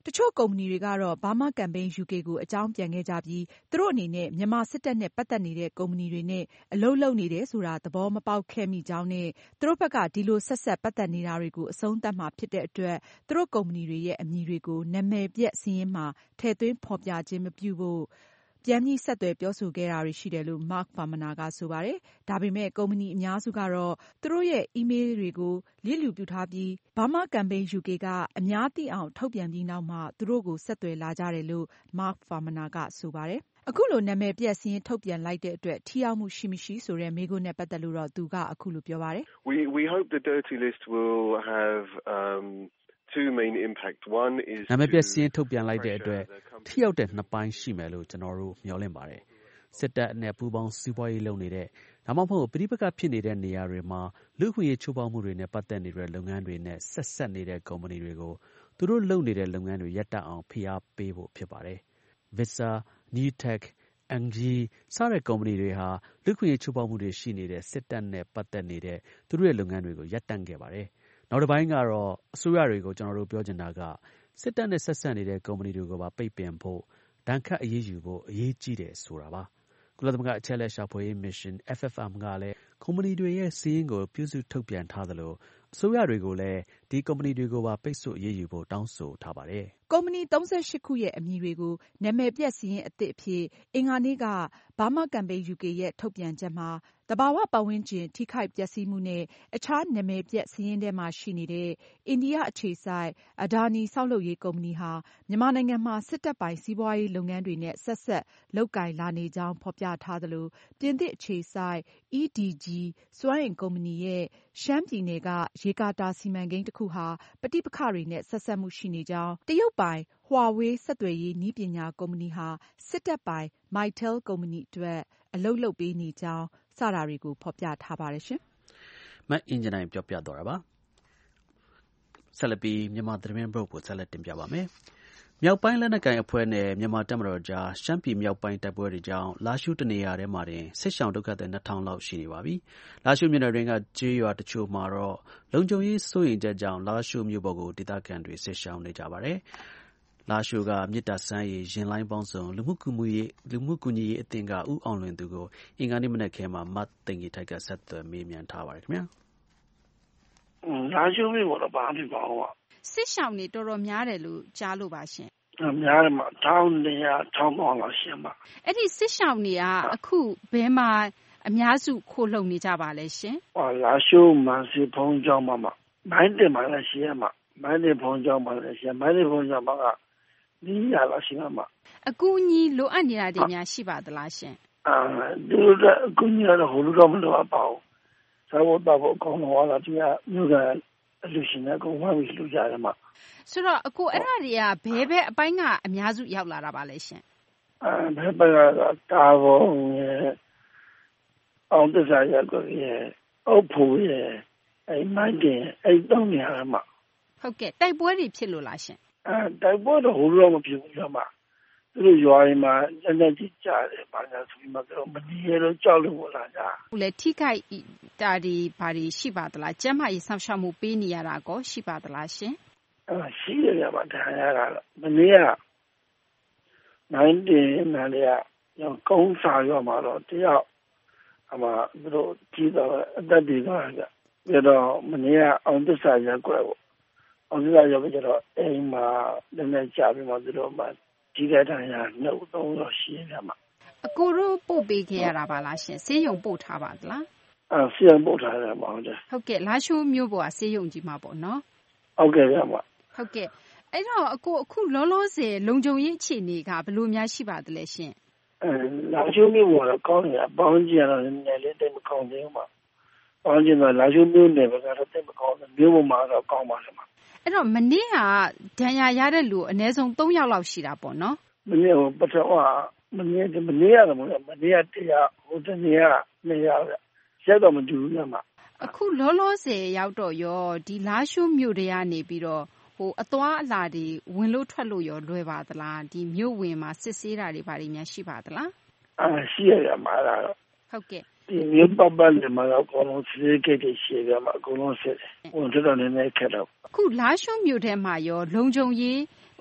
တချို့ကုမ္ပဏီတွေကတော့ Burma Campaign ယူကေ ကိုအကြောင်းပြန်ခဲ့ကြပြီး သူတို့အနေနဲ့မြန်မာစစ်တပ်နဲ့ပတ်သက်နေတဲ့ကုမ္ပဏီတွေနဲ့အလုပ်လုပ်နေတယ်ဆိုတာသဘောမပေါက်ခဲ့မိကြောင်းနဲ့သူတို့ဘက်ကဒီလိုဆက်ဆက်ပတ်သက်နေတာတွေကိုအဆုံးသတ်မှာဖြစ်တဲ့အတွက်သူတို့ကုမ္ပဏီတွေရဲ့အမည်တွေကိုနာမည်ပျက်စာရင်းမှာထည့်သွင်းဖော်ပြခြင်းမပြုဖို့ပြန်ပြီးဆက်သွယ်ပြောဆိုခဲ့တာတွေရှိတယ်လို့ Mark Farmaner ကဆိုပါတယ်။ဒါပေမဲ့ကုမ္ပဏီအများစုကတော့သူတို့ရဲ့အီးမေးလ်တွေကိုလျစ်လျူပြုထားပြီး Burma Campaign ယူကေ ကအများသိအောင်ထုတ်ပြန်ပြီးနောက်မှသူတို့ကိုဆက်သွယ်လာကြတယ်လို့ Mark Farmaner ကဆိုပါတယ်။အခုလိုနာမည်ပျက်စာရင်းထုတ်ပြန်လိုက်တဲ့အတွက်ထိရောက်မှုရှိမရှိဆိုတဲ့မေးခွန်းနဲ့ပတ်သက်လို့တော့သူကအခုလိုပြောပါတယ်။ We we hope the dirty list will have um two main impacts. One is နာမည်ပျက်စာရင်းထုတ်ပြန်လိုက်တဲ့အတွက်ထိရောက်တဲ့နှစ်ပိုင်းရှိမယ်လို့ကျွန်တော်တို့မျှော်လင့်ပါတယ်။စစ်တပ်နဲ့ပူးပေါင်းစီးပွားရေးလုပ်နေတဲ့ဒါမှမဟုတ်ပဋိပက္ခဖြစ်နေတဲ့နေရာတွေမှာလူ့အခွင့်အရေးချိုးဖောက်မှုတွေနဲ့ပတ်သက်နေတဲ့လုပ်ငန်းတွေနဲ့ဆက်ဆက်နေတဲ့ကုမ္ပဏီတွေကိုသူတို့လုပ်နေတဲ့လုပ်ငန်းတွေရပ်တန့်အောင်ဖိအားပေးဖို့ဖြစ်ပါတယ်။ Visa, Newtech, Engie စတဲ့ကုမ္ပဏီတွေဟာလူ့အခွင့်အရေးချိုးဖောက်မှုတွေရှိနေတဲ့စစ်တပ်နဲ့ပတ်သက်နေတဲ့သူတို့ရဲ့လုပ်ငန်းတွေကိုရပ်တန့်ခဲ့ပါတယ်။နောက်တစ်ပိုင်းကတော့အစိုးရတွေကိုကျွန်တော်တို့ပြောချင်တာကစစ်တပ်နဲ့ဆက်ဆက်နေတဲ့ကုမ္ပဏီတွေကိုပါပိတ်ပင်ဖို့ဒဏ်ခတ်အရေးယူဖို့အရေးကြီးတယ်ဆိုတာပါ။ကုလသမဂ္ဂအချက်အလက်ရှာဖွေရေးမစ်ရှင် F F M ကလည်းကုမ္ပဏီတွေရဲ့စာရင်းကိုပြုစုထုတ်ပြန်ထားသလိုအစိုးရတွေကိုလည်းဒီကုမ္ပဏီတွေကိုပါပိတ်ဆို့အရေးယူဖို့တောင်းဆိုထားပါတယ်။ကုမ္ပဏီသုံးဆယ့်ရှစ်ခုရဲ့အမည်တွေကိုနာမည်ပျက်စာရင်းအသစ်အဖြစ်အင်္ဂါနေ့က Burma Campaign ယူကေ ရဲ့ထုတ်ပြန်ချက်မှာသဘာဝပတ်ဝန်းကျင်ထိခိုက်ပျက်စီးမှုနဲ့အခြားနာမည်ပျက်စာရင်းထဲမှာရှိနေတဲ့အိန္ဒိယအခြေစိုက် Adani ဆောက်လုပ်ရေးကုမ္ပဏီဟာမြန်မာနိုင်ငံမှာစစ်တပ်ပိုင်စီးပွားရေးလုပ်ငန်းတွေနဲ့ဆက်စပ်လုပ်ကိုင်လာနေကြောင်းဖော်ပြထားသလိုပြင်သစ်အခြေစိုက် E D G စွမ်းအင်ကုမ္ပဏီရဲ့ရှမ်းပြည်နယ်ကရေကာတာစီမံကိန်းတစ်ခုဟာပဋိပက္ခတွေနဲ့ဆက်စပ်မှုရှိနေကြောင်းတရုတ်ပိုင် Huawei ဆက်သွယ်ရေးနည်းပညာကုမ္ပဏီဟာစစ်တပ်ပိုင် Mytel ကုမ္ပဏီအတွက်အလုပ်လုပ်ပေးနေကြောင်းစတာတွေကိုဖော်ပြထားပါတယ်ရှင်။မအင်ဂျင်နိုင်ပြောပြသွားတာပါ။ဆက်လက်ပြီးမြန်မာသတင်းပုဒ်ကိုဆက်လက်တင်ပြပါမယ်။မြောက်ပိုင်းလက်နက်ကိုင်အဖွဲ့နဲ့မြန်မာတပ်မတော်ကြားရှမ်းပြည်မြောက်ပိုင်းတိုက်ပွဲတွေကြောင့်လာရှုတနေရာထဲမှာတင်စစ်ရှောင်ဒုက္ခသည်နှစ်ထောင်လောက်ရှိနေပါပြီ။လာရှုမြို့နယ်တွင်းကကျေးရွာတချို့မှာတော့လုံခြုံရေးစိုးရိမ်ချက်ကြောင့်လာရှုမြို့ပေါ်ကိုဒေသခံတွေစစ်ရှောင်နေကြပါတယ်။လာရှုကမြစ်တာဆန်းရည်ရင်လိုင်းပေါင်းစုံလူမှုကူညီရေးလူမှုကူညီရေးအသင်းကဦးအောင်လွင်သူကိုအင်္ဂါနေ့မနက်ခင်းမှာမတ်သိင္ကြီးထိုက်ကဆက်သွယ်မေးမြန်းထားပါတယ်ခင်ဗျာ။လာရှုမြို့ပေါ်တော့ဘာဖြစ်ပါဘူး။စစ်ရှောင်နေတော်တော်များတယ်လို့ကြားလို့ပါရှင်။များတယ်မှာထောင်းနေရထောင်းပေါင်းလောက်ရှင်ပါ။အဲ့ဒီစစ်ရှောင်တွေကအခုဘယ်မှာအများစုခိုလှုံနေကြပါလဲရှင်။ဟောလာရှုမန်စီဖုံးကျောင်းမှာမိုင်းတင်မှာလည်းရှိရမှာမိုင်းတင်ဖုံးကျောင်းမှာလည်းရှိမိုင်းတင်ဖုံးကျောင်းမှာကဒီရလာရှိမှာအကူကြီးလိုအပ်နေတာတွေများရှိပါသလားရှင်အာဒီလိုအကူကြီးတော့ဟိုလိုတော့မလိုအပ်ပါဘူးသာဝတ္တဘောကောင်းတော့လာပြမြို့ကအလူရှင်ကဝမ်းပြီးလူကြတယ်မှာဆိုတော့အကူအဲ့ဒါတွေကဘဲဘဲအပိုင်းကအများစုရောက်လာတာပါလဲရှင်အာဘဲဘဲကတာဘောရဲ့အောင်တစားရကိုရဲ့အုပ်ဖို့ရဲ့အဲ့မိုင်းတင်အဲ့တောင်းနေရမှာဟုတ်ကဲ့တိုက်ပွဲတွေဖြစ်လို့လားရှင်အဲတိုက်ပွဲတော့ဟိုလိုမဖြစ်ဘူးကွာမှာသူတို့ရွာရင်မှာလက်လက်ကြီးကြားတယ်ဘာညာဆိုပြီးမှတော့မနေရတော့ကြောက်လို့လာကြဟုတ်လေထိခိုက်တာဒီဘာတွေရှိပါသလားကျမ်းမာရေးဆောင်ရှောက်မှုပေးနေရတာကောရှိပါသလားရှင်အဲရှိရပါဒါရတာမနေ့ကနိုင်တယ်နားလေရောကုန်းစာရွာမှာတော့တယောက်အမသူတို့ကြီးတော့အသက်တွေတော့ကြပြီးတော့မနေ့ကအောင်တစ္ဆာရက်ကွယ်ပေါ့အောင်တစ္ဆာရက်ကျတော့အိမ်မှာလည်းလည်းကြာပြီးမှသူတို့မှကြီးတဲ့တိုင်းရနှုတ်သုံးတော့ရှိနေမှာအကိုတို့ပို့ပေးခဲ့ရတာပါလားရှင်ဆေးရုံပို့ထားပါသလားအဲဆေးရုံပို့ထားတယ်ပါဟုတ်တယ်ဟုတ်ကဲ့လာရှိုးမျိုးပေါ်ကဆေးရုံကြီးမှာပေါ့နော်ဟုတ်ကဲ့ဗျာမဟုတ်ကဲ့အဲ့တော့အကိုအခုလောလောဆယ်လုံခြုံရေးအခြေအနေကဘယ်လိုများရှိပါသလဲရှင်အဲလာရှိုးမျိုးပေါ်တော့ကောင်းနေတာပေါင်းကြည့်ရတော့နည်းနည်းလေးတိတ်မကောင်းသေးဘူးမှာပေါင်းကြည့်တော့လာရှိုးမျိုးနယ်ဘက်ကတော့တိတ်မကောင်းဘူးမျိုးပေါ်မှာတော့ကောင်းပါလားမှာအဲ့တော့မနေ့ကဒဏ်ရာရတဲ့လူအနည်းဆုံးသုံးယောက်လောက်ရှိတာပေါ့နော်မနေ့ကပထမမနေ့မနေ့ရတယ်မနေ့မနေ့ကတရားဟိုတနေ့ကနေ့ရရက်တော့မတူဘူးညမှာအခုလောလောဆယ်ရောက်တော့ရောဒီလာရှိုးမြို့တွေကနေပြီးတော့ဟိုအသွားအလာတွေဝင်လို့ထွက်လို့ရောလွယ်ပါသလားဒီမြို့ဝင်မှာစစ်ဆေးတာတွေဘာတွေများရှိပါသလားအာရှိရမှာလားဟုတ်ကဲ့ဒီမြို့ပတ်ပတ်တွေမှာတော့အကုန်လုံးစစ်ဆေးခဲ့တဲ့ရှိရမှာအကုန်လုံးစစ်တယ်ဝင်တော့နည်းနည်းခက်တော့အခုလာရှိုးမြို့ထဲမှာရောလုံခြုံရေးဟ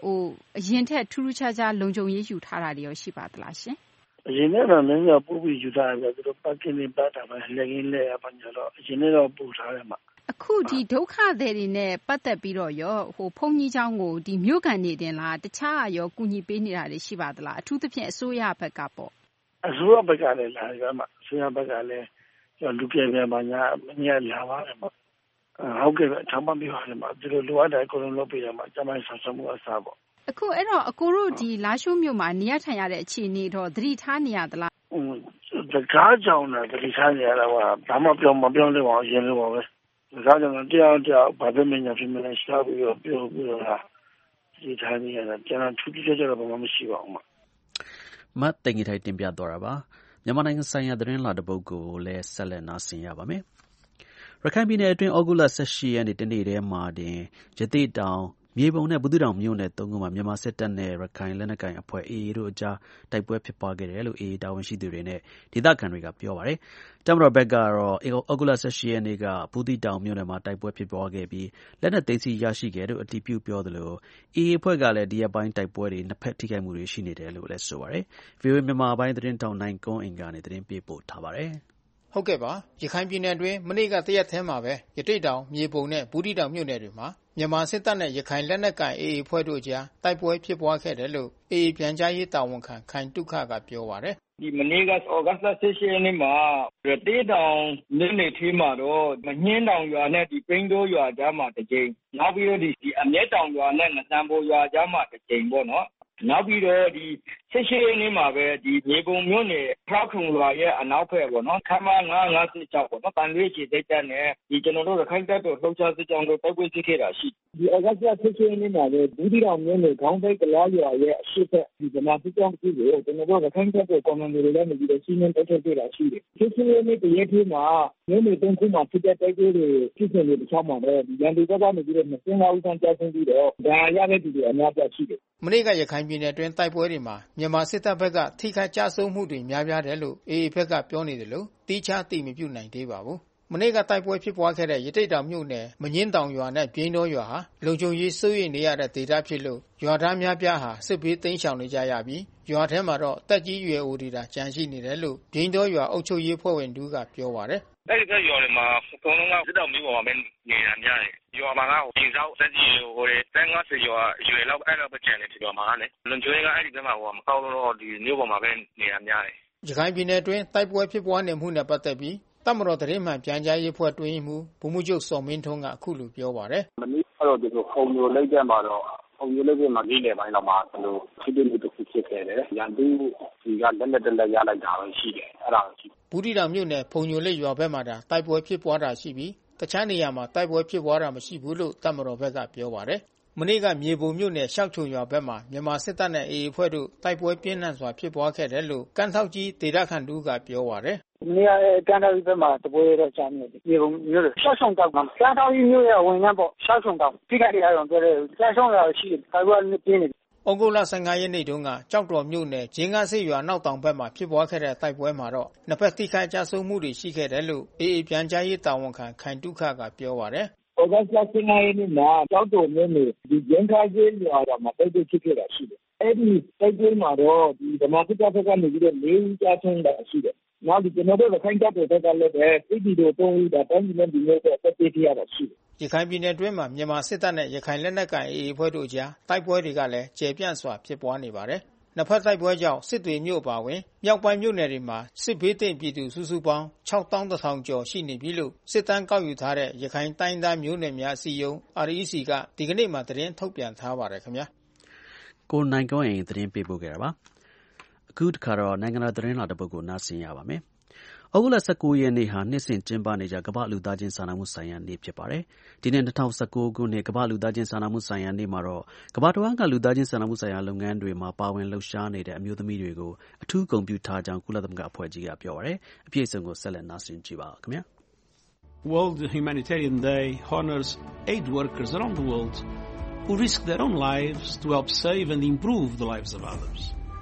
ဟိုအရင်ထက်ထူးထူးခြားခြားလုံခြုံရေးယူထားတာတွေရောရှိပါသလားရှင်အရင်ကတော့လည်းမျိုးပို့ပြီးယူထားတယ်သူတို့ပတ်ကင်းနေပတ်တာပဲလက်ရင်းလက်ရပါညတော့အရင်ကတော့ပို့ထားတယ်မှာအခုဒီဒုက္ခသည်တွေနဲ့ပတ်သက်ပြီးတော့ရောဟိုဖုန်ကြီးเจ้าကိုဒီမြို့ကန်နေတင်လားတခြားရောကူညီပေးနေတာတွေရှိပါသလားအထူးသဖြင့်အစိုးရဘက်ကပေါ့အစိုးရဘက်ကလည်းလာကြမှာအစိုးရဘက်ကလည်းလူပြပြပါညာမင်းရလာပါတယ်ပေါ့ဟုတ်ကဲ့အထမပြီးပါတယ်မှာဒီလိုလိုအပ်တဲ့အကုန်လုံးလုပ်ပေးရမှာကျမဆောင်ဆောင်မှုအစားပေါ့အခုအဲ့တော့အကိုတို့ဒီလာရှိုးမြို့မှာနေရထိုင်ရတဲ့အခြေအနေတော့သတိထားနေရသလားอืมတကားကြောင်တာသတိထားနေရတာကဘာမှပြောမပြောလို့ပါအရင်လိုပါပဲတကားကြောင်တရားတရားဘာပဲမညာဖြစ်မလဲရှားပြီးတော့ပြောပြီးတော့ဒီထားနေရတာကျန်တာထူးထူးခြားခြားတော့ဘာမှမရှိပါဘူးမှာမတ်တင်ကြီးထိုင်တင်ပြသွားတာပါမြန်မာနိုင်ငံဆိုင်ရာသတင်းလာတပုတ်ကိုလည်းဆက်လက်နားဆင်ရပါမယ်ရခိုင်ပြည်နယ်အတွင်းဩဂုတ်လ၁၈ရက်နေ့တနေ့တည်းမှာတင်ရသေ့တောင်မြေပုံနဲ့ဘူးသီးတောင်မြို့နယ်သုံးခုမှာမြန်မာစစ်တပ်နဲ့ရခိုင်လက်နက်ကိုင်အဖွဲ့ အေအေ တို့အကြားတိုက်ပွဲဖြစ်ပွားခဲ့တယ်လို့ အေအေ တာဝန်ရှိသူတွေနဲ့ဒေသခံတွေကပြောပါတယ်။တပ်မတော်ဘက်ကတော့ဩဂုတ်လ၁၈ရက်နေ့ကဘူးသီးတောင်မြို့နယ်မှာတိုက်ပွဲဖြစ်ပွားခဲ့ပြီးလက်နက်သိမ်းဆည်းရရှိခဲ့လို့အတည်ပြုပြောသလို အေအေ အဖွဲ့ကလည်းဒီရက်ပိုင်းတိုက်ပွဲတွေနှစ်ဖက်ထိခိုက်မှုတွေရှိနေတယ်လို့လည်းဆိုပါတယ်။ ဗွီအိုအေမြန်မာပိုင်းသတင်းထောက်နိုင်ကွန်းအိမ်ကနေသတင်းပေးပို့ထားပါတယ်။ဟုတ်ကဲ့ပါရခိုင်ပြည်နယ်အတွင်းမနေ့ကတရက်ထဲမှာပဲရတိတ်တောင်မြေပုံနဲ့ဘူးတီတောင်မြို့နယ်တွေမှာမြန်မာစစ်တပ်နဲ့ရခိုင်လက်နက်ကိုင် အေအေ အဖွဲ့တို့ကြားတိုက်ပွဲဖြစ်ပွားခဲ့တယ်လို့ အေအေ ပြန်ကြားရေးတာဝန်ခံခိုင်တုခကပြောပါတယ်ဒီမနေ့ကဩဂတ်၁၈ရက်နေ့မှာရတိတ်တောင်မြို့နယ်ထဲမှာတော့မညင်းတောင်ရွာနဲ့ဒီပိန်းတိုးရွာကြားမှာတစ်ကြိမ်နောက်ပြီးတော့ဒီအမျက်တောင်ရွာနဲ့ငစံပေါ်ရွာကြားမှာတစ်ကြိမ်ပေါ့နော်နောက်ပြီးတော့ဒီ၁၈ရက်နေ့မှာပဲဒီမြေပုံမြို့နယ်ထောက်ခုံရွာရဲ့အနောက်ဘက်ပေါ့နော်ခမငါးငါး၆ပေါ့နော်တန်ရွေးချေစိတ်တက်နဲ့ဒီကျွန်တော်တို့ရခိုင်တပ်တော်လှုပ်ရှားစစ်ကြောင်းတို့တိုက်ပွဲဖြစ်ခဲ့တာရှိဒီဩဂတ်၁၈ရက်နေ့မှာပဲဘူးဒီတော်မြို့နယ်ခေါင်းတိုက်ကလားရွာရဲ့အရှိတ်ဒီဗမာစစ်ကြောင်းကြီးကိုကျွန်တော်တို့ရခိုင်တပ်တော်ကွန်မန်ဒိုတွေလည်းနေပြီးတော့စီးနှင်းတိုက်ခဲ့တာရှိတယ်၁၈ရက်နေ့တရက်ထဲမှာမြို့နယ်သုံးခုမှာဖြစ်တဲ့တိုက်ပွဲတွေဖြစ်နေတဲ့ချောင်းမှာပဲဒီရန်သူဘက်ကနေပြီးတော့၂၅ဦးခန့်ကြာဆုံးပြီးတော့ဒါရတဲ့သူတွေအများကြီးရှိတယ်မနေ့ကရခိုင်ပြည်နယ်အတွင်းတိုက်ပွဲတွေမှာမြန်မာစစ်တပ်ဘက်ကထိခိုက်ကြဆုံးမှုတွေများပြားတယ်လို့ အေအေ ဘက်ကပြောနေတယ်လို့တိကျသိမပြုနိုင်သေးပါဘူး။မနေ့ကတိုက်ပွဲဖြစ်ပွားခဲ့တဲ့ရတိတ်တောင်မြို့နယ်မညင်းတောင်ရွာနဲ့ပြင်းတော်ရွာဟာလုံခြုံရေးစိုးရိမ်နေရတဲ့ဒေသဖြစ်လို့ရွာသားများပြားဟာစစ်ဘေးတိမ်းရှောင်နေကြရပြီးရွာထဲမှာတော့တက်ကြီးရွယ်အိုတွေတာကြံရှိနေတယ်လို့ပြင်းတော်ရွာအုပ်ချုပ်ရေးဖွဲ့ဝင်တူကပြောပါတယ်။အဲ့ဒီကရွာတွေမှာအကုန်လုံးကစစ်တောင်မျိုးပေါ်မှာနေတာများတယ်။ရွာမှာကပြင်စောက်တက်ကြီးဟိုတန်းငါးဆယ်ရွာရွယ်လောက်အဲ့လိုပဲကျန်နေတယ်ရွာမှာလည်းလုံခြုံရေးကအဲ့ဒီဘက်မှာဟိုမကောက်တော့ဒီမျိုးပေါ်မှာပဲနေတာများတယ်။ရခိုင်ပြည်နယ်အတွင်းတိုက်ပွဲဖြစ်ပွားနေမှုနဲ့ပတ်သက်ပြီးတပ်မတော်သတင်းမှန်ပြန်ကြားရေးဖွဲ့တွင်းမှုဗိုလ်မှူးချုပ်စော်မင်းထွန်းကအခုလိုပြောပါတယ်။မနေ့ကတော့ဒီလိုပုံမျိုးလိုက်တဲ့မှာတော့ပုံမျိုးလိုက်တဲ့မှာဒီလေပိုင်းတော့မှဒီလိုဖြစ်တဲ့တစ်ခုဖြစ်ခဲ့တယ်။ရန်သူဒီကလက်လက်တက်လက်ရလိုက်တာပဲရှိတယ်။အဲ့ဒါရှိ။ဘူးတီတောင်မြို့နယ်ဖုန်ညိုလိတ်ရွာဘက်မှာတာတိုက်ပွဲဖြစ်ပွားတာရှိပြီးတခြားနေရာမှာတိုက်ပွဲဖြစ်ပွားတာမရှိဘူးလို့တပ်မတော်ဘက်ကပြောပါတယ်။မနေ့ကမြေပုံမြို့နယ်ရှောက်ချုံရွာဘက်မှာမြန်မာစစ်တပ်နဲ့ အေအေ အဖွဲ့တို့တိုက်ပွဲပြင်းထန်စွာဖြစ်ပွားခဲ့တယ်လို့ကန်းထောက်ကြီးဒေသခံတူကပြောပါတယ်။ဒီနေ့ကန်းထောက်ကြီးဘက်မှာတပွဲတော့ကြာနေတယ်။မြေပုံမြို့နယ်ရှောက်ချုံတောက်မှာကန်းထောက်ကြီးမြို့ရဲ့ဝင်နှမ်းပေါ့ရှောက်ချုံတောက်ဒီကနေ့ကတော့ပြောတယ်ရှောက်ချုံရွာရှိတယ်တိုက်ပွဲနဲ့ပြင်းနေတယ်။ဩဂုတ်လ၁၅ရက်နေ့တုန်းကကြောက်တော်မြို့နယ်ဂျင်းကားစစ်ရွာနောက်တောင်ဘက်မှာဖြစ်ပွားခဲ့တဲ့တိုက်ပွဲမှာတော့နှစ်ဖက်ထိခိုက်ကြဆုံးမှုတွေရှိခဲ့တယ်လို့ အေအေ ပြန်ကြားရေးတာဝန်ခံခိုင်တုခကပြောပါတယ်။ဩဂတ်၁၅ရက်နေ့မှာကြောက်တော်မြို့နယ်ဒီဂျင်းကားစစ်ရွာမှာတိုက်ပွဲဖြစ်ခဲ့တာရှိတယ်။အဲ့ဒီတိုက်ပွဲမှာတော့ဒီဗမာစစ်တပ်ဘက်ကနေပြီးတော့လေးဦးကြာဆုံးတာရှိတယ်။နောက်ဒီကျွန်တော်တို့ရခိုင်တပ်တော်ဘက်ကလည်းပဲပြည်သူတို့သုံးဦးတာတိုင်းပြည်နဲ့ဒီမျိုးတော့တက်ပြေးရတာရှိတယ်ရခိုင်ပြည်နယ်အတွင်းမှာမြန်မာစစ်တပ်နဲ့ရခိုင်လက်နက်ကိုင် အေအေ အဖွဲ့တို့ကြားတိုက်ပွဲတွေကလည်းကျေပြန့်စွာဖြစ်ပွားနေပါတယ်။နှစ်ဖက်တိုက်ပွဲကြောင့်စစ်တွေမြို့အပါအဝင်မြောက်ပိုင်းမြို့နယ်တွေမှာစစ်ဘေးသင့်ပြည်သူစုစုပေါင်းခြောက်သောင်းတစ်ထောင်ကျော်ရှိနေပြီလို့စစ်တမ်းကောက်ယူထားတဲ့ရခိုင်တိုင်းသားမျိုးနွယ်များအစည်းအရုံး အာရ် အီ စီ ကဒီကနေ့မှသတင်းထုတ်ပြန်ထားပါတယ်ခင်ဗျာ။ကိုနိုင်ကွန်းအိမ်သတင်းပေးပို့ခဲ့တာပါ။အခုတစ်ခါတော့နိုင်ငံတော်သတင်းလာတစ်ပုဒ်ကိုနားဆင်ရပါမယ်။ဩဂုတ်လ၁၉ရက်နေ့ဟာနှစ်စဉ်ကျင်းပနေကြကမ္ဘာ့လူသားချင်းစာနာမှုဆိုင်ရာနေ့ဖြစ်ပါတယ်။ဒီနှစ်၂၀၁၉ခုနှစ်ကမ္ဘာ့လူသားချင်းစာနာမှုဆိုင်ရာနေ့မှာတော့ကမ္ဘာတဝှမ်းကလူသားချင်းစာနာမှုဆိုင်ရာလုပ်ငန်းတွေမှာပါဝင်လှုပ်ရှားနေတဲ့အမျိုးသမီးတွေကိုအထူးဂုဏ်ပြုထားကြောင်းကုလသမဂ္ဂအဖွဲ့ကြီးကပြောပါတယ်။အပြည့်အစုံကိုဆက်လက်နားဆင်ကြည့်ပါခင်ဗျာ။ World Humanitarian Day honors aid workers around the world who risk their own lives to help save and improve the lives of others.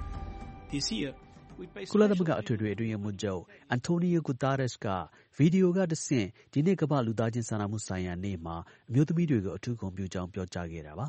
This year ကုလသမဂ္ဂအထွေထွေအတွင်းရေးမှူးချုပ်အန်တိုနီယိုဂူတာရက်စ်ကဗီဒီယိုကတဆင့်ဒီနေ့ကမ္ဘာလူသားချင်းစာနာမှုဆိုင်ရာနေ့မှာအမျိုးသမီးတွေကိုအထူးဂုဏ်ပြုကြောင်းပြောကြားခဲ့တာပါ။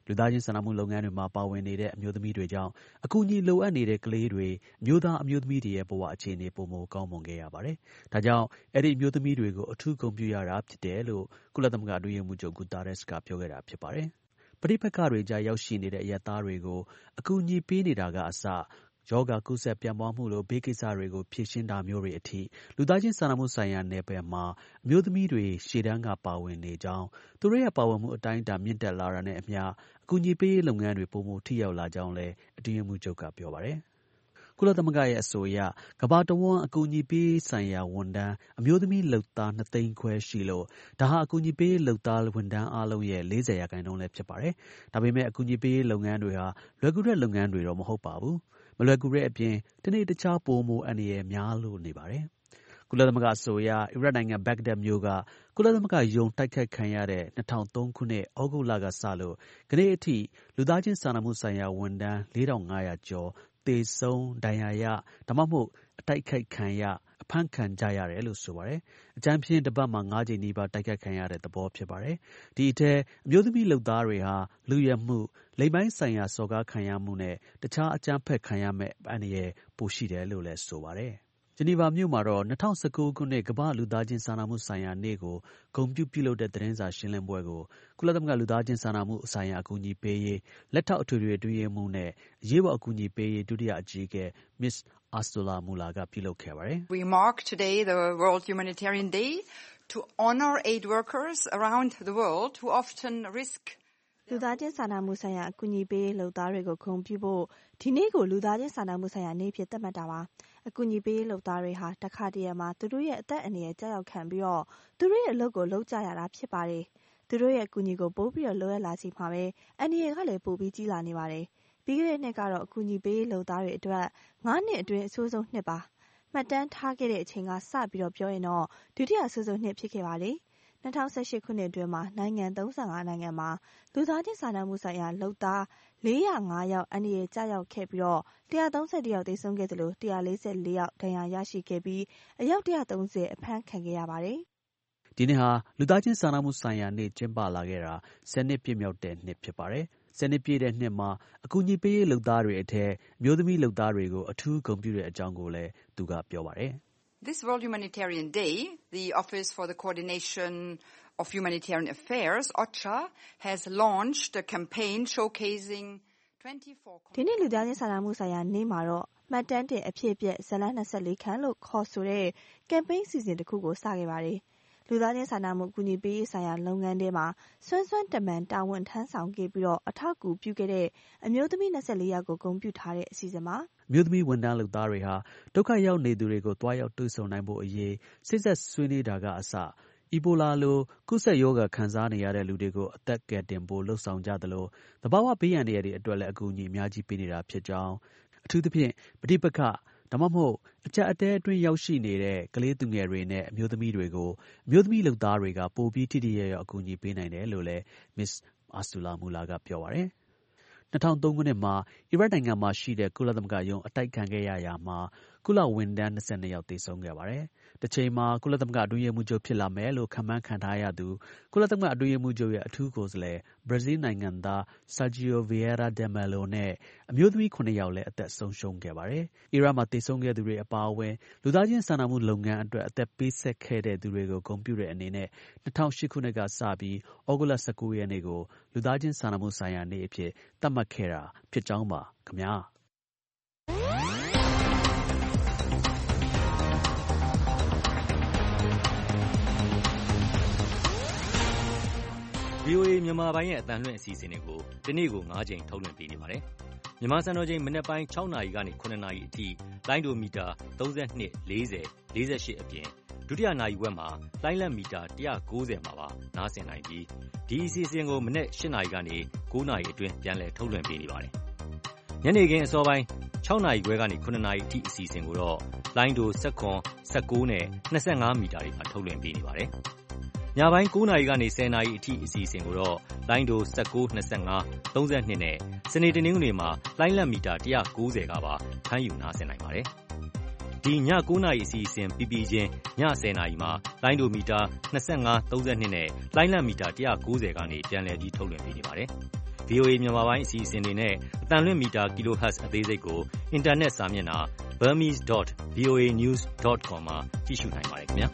လူသားချင်းစာနာမှုလုပ်ငန်းတွေမှာပါဝင်နေတဲ့အမျိုးသမီးတွေကြောင့်အကူအညီလိုအပ်နေတဲ့ကလေးတွေအမျိုးသားအမျိုးသမီးတွေရဲ့ဘဝအခြေအနေပိုမိုကောင်းမွန်ခဲ့ရပါတယ်။ဒါကြောင့်အဲ့ဒီအမျိုးသမီးတွေကိုအထူးဂုဏ်ပြုရတာဖြစ်တယ်လို့ကုလသမဂ္ဂအတွင်းရေးမှူးချုပ်ဂူတာရက်စ်ကပြောခဲ့တာဖြစ်ပါတယ်။ပဋိပက္ခတွေကြားရောက်ရှိနေတဲ့အရပ်သားတွေကိုအကူအညီပေးနေတာကအစယောဂကူးစက်ပြန့်ပွားမှုလိုဘေးကိစ္စတွေကိုဖြေရှင်းတာမျိုးတွေအထိလူသားချင်းစာနာမှုဆိုင်ရာနယ်ပယ်မှာအမျိုးသမီးတွေရှေ့တန်းကပါဝင်နေကြောင်းသူတို့ရဲ့ပါဝင်မှုအတိုင်းအတာမြင့်တက်လာတာနဲ့အမျှအကူအညီပေးရေးလုပ်ငန်းတွေပိုမိုထိရောက်လာကြောင်းလည်းအတွင်းရေးမှူးချုပ်ကပြောပါတယ်။ကုလသမဂ္ဂရဲ့အဆိုအရကမ္ဘာတဝန်းအကူအညီပေးဆိုင်ရာဝန်ထမ်းအမျိုးသမီးလုပ်သားနှစ်သိန်းခွဲရှိလို့ဒါဟာအကူအညီပေးလုပ်သားဝန်ထမ်းအားလုံးရဲ့၄၀ရာခိုင်နှုန်းလည်းဖြစ်ပါတယ်။ဒါပေမဲ့အကူအညီပေးလုပ်ငန်းတွေဟာလွယ်ကူတဲ့လုပ်ငန်းတွေတော့မဟုတ်ပါဘူး။မလွယ်ကူတဲ့အပြင်တနေ့တခြားပိုမိုအန္တရာယ်များလို့နေပါတယ်။ကုလသမဂ္ဂအဆိုအရအီရတ်နိုင်ငံဘက်ဂဒက်မြို့ကကုလသမဂ္ဂယုံတိုက်ခိုက်ခံရတဲ့၂၀၀၃ခုနှစ်ဩဂုတ်လကစလို့ကနေ့အထိလူသားချင်းစာနာမှုဆိုင်ရာဝန်ထမ်း၄ထောင်ငါးရာကျော်သေဆုံးဒဏ်ရာရဒါမှမဟုတ်အတိုက်ခိုက်ခံရအဖမ်းခံကြရတယ်လို့ဆိုပါတယ်။အကြမ်းဖျင်းတစ်ပတ်မှာ၅ကြိမ်နီးပါးတိုက်ခိုက်ခံရတဲ့သဘောဖြစ်ပါတယ်။ဒီအထက်အမျိုးသမီးလုပ်သားတွေဟာလူရဲမှုလိမ်ပိုင်းဆိုင်ရာစော်ကားခံရမှုနဲ့တခြားအကြမ်းဖက်ခံရမဲ့အန္တရာယ်ပိုရှိတယ်လို့လည်းဆိုပါတယ်။ဂျနီဗာမြို့မှာတော့၂၀၁၉ခုနှစ်ကမ္ဘာလူသားချင်းစာနာမှုဆိုင်ရာနေ့ကိုဂုဏ်ပြုပြုလုပ်တဲ့သတင်းစာရှင်းလင်းပွဲကိုကုလသမဂ္ဂလူသားချင်းစာနာမှုဆိုင်ရာအကူအညီပေးရေးလက်ထောက်အထွေထွေအတွင်းရေးမှူးနဲ့အရေးပေါ်အကူအညီပေးရေးဒုတိယအကြီးအကဲ Miss Ursula Mueller ကပြုလုပ်ခဲ့ပါတယ်။ We mark today the World Humanitarian Day to honor aid workers around the world who often risk လူသားချင်းစာနာမှုဆိုင်ရာအကူအညီပေးလုပ်သားတွေကိုဂုဏ်ပြုဖို့ဒီနေ့ကိုလူသားချင်းစာနာမှုဆိုင်ရာနေ့ဖြစ်သတ်မှတ်တာပါအကူအညီပေးလုပ်သားတွေဟာတခါတရံမှာသူတို့ရဲ့အသက်အန္တရာယ်ကြောက်ရောက်ခံပြီးတော့သူတို့ရဲ့အလုပ်ကိုလုပ်ကြရတာဖြစ်ပါတယ်သူတို့ရဲ့အကူအညီကိုပို့ပြီးတော့လိုအပ်လာချိန်မှာပဲအန္တရာယ်ကလည်းပိုပြီးကြီးလာနေပါတယ်ပြီးခဲ့တဲ့နှစ်ကတော့အကူအညီပေးလုပ်သားတွေအတွက်ငါးနှစ်အတွင်းအဆိုးဆုံးနှစ်ပါမှတ်တမ်းထားခဲ့တဲ့အချိန်ကစပြီးတော့ပြောရင်တော့ဒုတိယအဆိုးဆုံးနှစ်ဖြစ်ခဲ့ပါလေ၂၀၁၈ခုနှစ်အတွင်းမှာနိုင်ငံ၃၅နိုင်ငံမှာလူသားချင်းစာနာမှုဆိုင်ရာလုပ်သား၄၀၅ယောက်အန္တရာယ်ကျရောက်ခဲ့ပြီးတော့၁၃၁ယောက်သေဆုံးခဲ့သလို၁၄၄ယောက်ဒဏ်ရာရရှိခဲ့ပြီးအယောက်၁၃၀အဖမ်းခံခဲ့ရပါတယ်။ဒီနှစ်ဟာလူသားချင်းစာနာမှုဆိုင်ရာနေ့ကျင်းပလာခဲ့တာဆယ်နှစ်ပြည့်မြောက်တဲ့နှစ်ဖြစ်ပါတယ်။ဆယ်နှစ်ပြည့်တဲ့နှစ်မှာအကူအညီပေးရေးလုပ်သားတွေအထက်အမျိုးသမီးလုပ်သားတွေကိုအထူးဂုဏ်ပြုတဲ့အကြောင်းကိုလည်းသူကပြောပါတယ်။ This World Humanitarian Day, the Office for the Coordination of Humanitarian Affairs, OCHA, has launched a campaign showcasing twenty-four ဒီနေ့လူသားချင်းစာနာမှုဆိုင်ရာနေ့မှာတော့မှတ်တမ်းတင်အဖြစ်အပျက်ဇာတ်လမ်း၂၄ခန်းလို့ခေါ်ဆိုတဲ့ campaign စီစဉ်တစ်ခုကိုစခဲ့ပါတယ်။လူသားချင်းစာနာမှုကူညီပေးရေးဆိုင်ရာလုပ်ငန်းတွေမှာစွမ်းစွမ်းတမန်တာဝန်ထမ်းဆောင်ခဲ့ပြီးတော့အထောက်အကူပြုခဲ့တဲ့အမျိုးသမီး၂၄ယောက်ကိုဂုဏ်ပြုထားတဲ့အစီအစဉ်မှာအမျိုးသမီးဝန်ထမ်းလုပ်သားတွေဟာဒုက္ခရောက်နေသူတွေကိုတွားရောက်တွေ့ဆုံနိုင်ဖို့အရေးစိတ်ဆက်ဆွေးနွေးတာကအစအီဘိုလာလိုကုသရောဂါခံစားနေရတဲ့လူတွေကိုအသက်ကယ်တင်ဖို့လှုံ့ဆော်ကြသလိုသဘာဝဘေးရန်တွေအတွက်လည်းအကူအညီအများကြီးပေးနေတာဖြစ်ကြောင်းအထူးသဖြင့်ပဋိပက္ခဒါမှမဟုတ်အကြက်အတဲအတွင်းရောက်ရှိနေတဲ့ကလေးသူငယ်တွေနဲ့အမျိုးသမီးတွေကိုအမျိုးသမီးလုပ်သားတွေကပိုပြီးထိထိရောက်ရောက်အကူအညီပေးနိုင်တယ်လို့လည်း Miss Ursula Mueller ကပြောပါတယ်။၂၀၀၃ခုနှစ်မှာအီရတ်နိုင်ငံမှာရှိတဲ့ကုလသမဂ္ဂယုံအတိုက်ခံခဲ့ရရာမှာကုလဝန်ထမ်း၂၂ယောက်သေဆုံးခဲ့ပါတယ်။တစ်ချိန်မှာကုလသမဂ္ဂအတွင်းရေးမှူးချုပ်ဖြစ်လာမယ်လို့ခန့်မှန်းခံထားရသူကုလသမဂ္ဂအတွင်းရေးမှူးချုပ်ရဲ့အထူးကိုယ်စားလှယ်ဘရာဇီးနိုင်ငံသား Sergio Vieira de Mello နဲ့အမျိုးသမီးခုနှစ်ယောက်လည်းအသက်ဆုံးရှုံးခဲ့ပါတယ်။အီရတ်မှာသေဆုံးခဲ့သူတွေအပါအဝင်လူသားချင်းစာနာမှုလုပ်ငန်းအတွက်အသက်ပေးဆက်ခဲ့တဲ့သူတွေကိုဂုဏ်ပြုတဲ့အနေနဲ့၂၀၀၈ခုနှစ်ကစပြီးဩဂုတ်လ၁၉ရက်နေ့ကိုလူသားချင်းစာနာမှုဆိုင်ရာနေ့အဖြစ်သတ်မှတ်ခဲ့တာဖြစ်ကြောင်းပါခင်ဗျာ။ဗွီအိုအေမြန်မာပိုင်းရဲ့အသံလွှင့်အစီအစဉ်တွေကိုဒီနေ့ကို၅ကြိမ်ထုတ်လွှင့်ပေးနေပါတယ်။မြန်မာစံတော်ချိန်မနက်ပိုင်း၆နာရီကနေ၇နာရီအထိလိုင်းဒိုမီတာ၃၂, ၄၀, ၄၈အပြင်ဒုတိယနာရီဝက်မှာလိုင်းလက်မီတာ၁၉၀မှာပါနားဆင်နိုင်ပြီးဒီအစီအစဉ်ကိုမနက်၈နာရီကနေ၉နာရီအတွင်းပြန်လည်ထုတ်လွှင့်ပေးနေပါတယ်။ညနေခင်းအစောပိုင်း၆နာရီခွဲကနေ၇နာရီအထိအစီအစဉ်ကိုတော့လိုင်းဒို၁၇, ၁၉နဲ့၂၅မီတာတွေမှာထုတ်လွှင့်ပေးနေပါတယ်။ညပိုင်း၉နာရီကနေ၁၀နာရီအထိအစီအစဉ်ကိုတော့လိုင်းဒို၁၉, ၂၅, ၃၂နဲ့စနေတနင်္ဂနွေမှာလိုင်းလက်မီတာ၁၉၀ကပါဖမ်းယူနားဆင်နိုင်ပါတယ်။ဒီည၉နာရီအစီအစဉ်ပြီးပြီးချင်းည၁၀နာရီမှာလိုင်းဒိုမီတာ၂၅, ၃၂နဲ့လိုင်းလက်မီတာ၁၉၀ကနေပြန်လည်ပြီးထုတ်လွှင့်ပေးနေပါတယ်။ဗွီအိုအေ မြန်မာပိုင်းအစီအစဉ်တွေနဲ့အသံလွှင့်မီတာ kilohertz အသေးစိတ်ကိုအင်တာနက်စာမျက်နှာ burmese dot v o a news dot com မှာကြည့်ရှုနိုင်ပါတယ်ခင်ဗျာ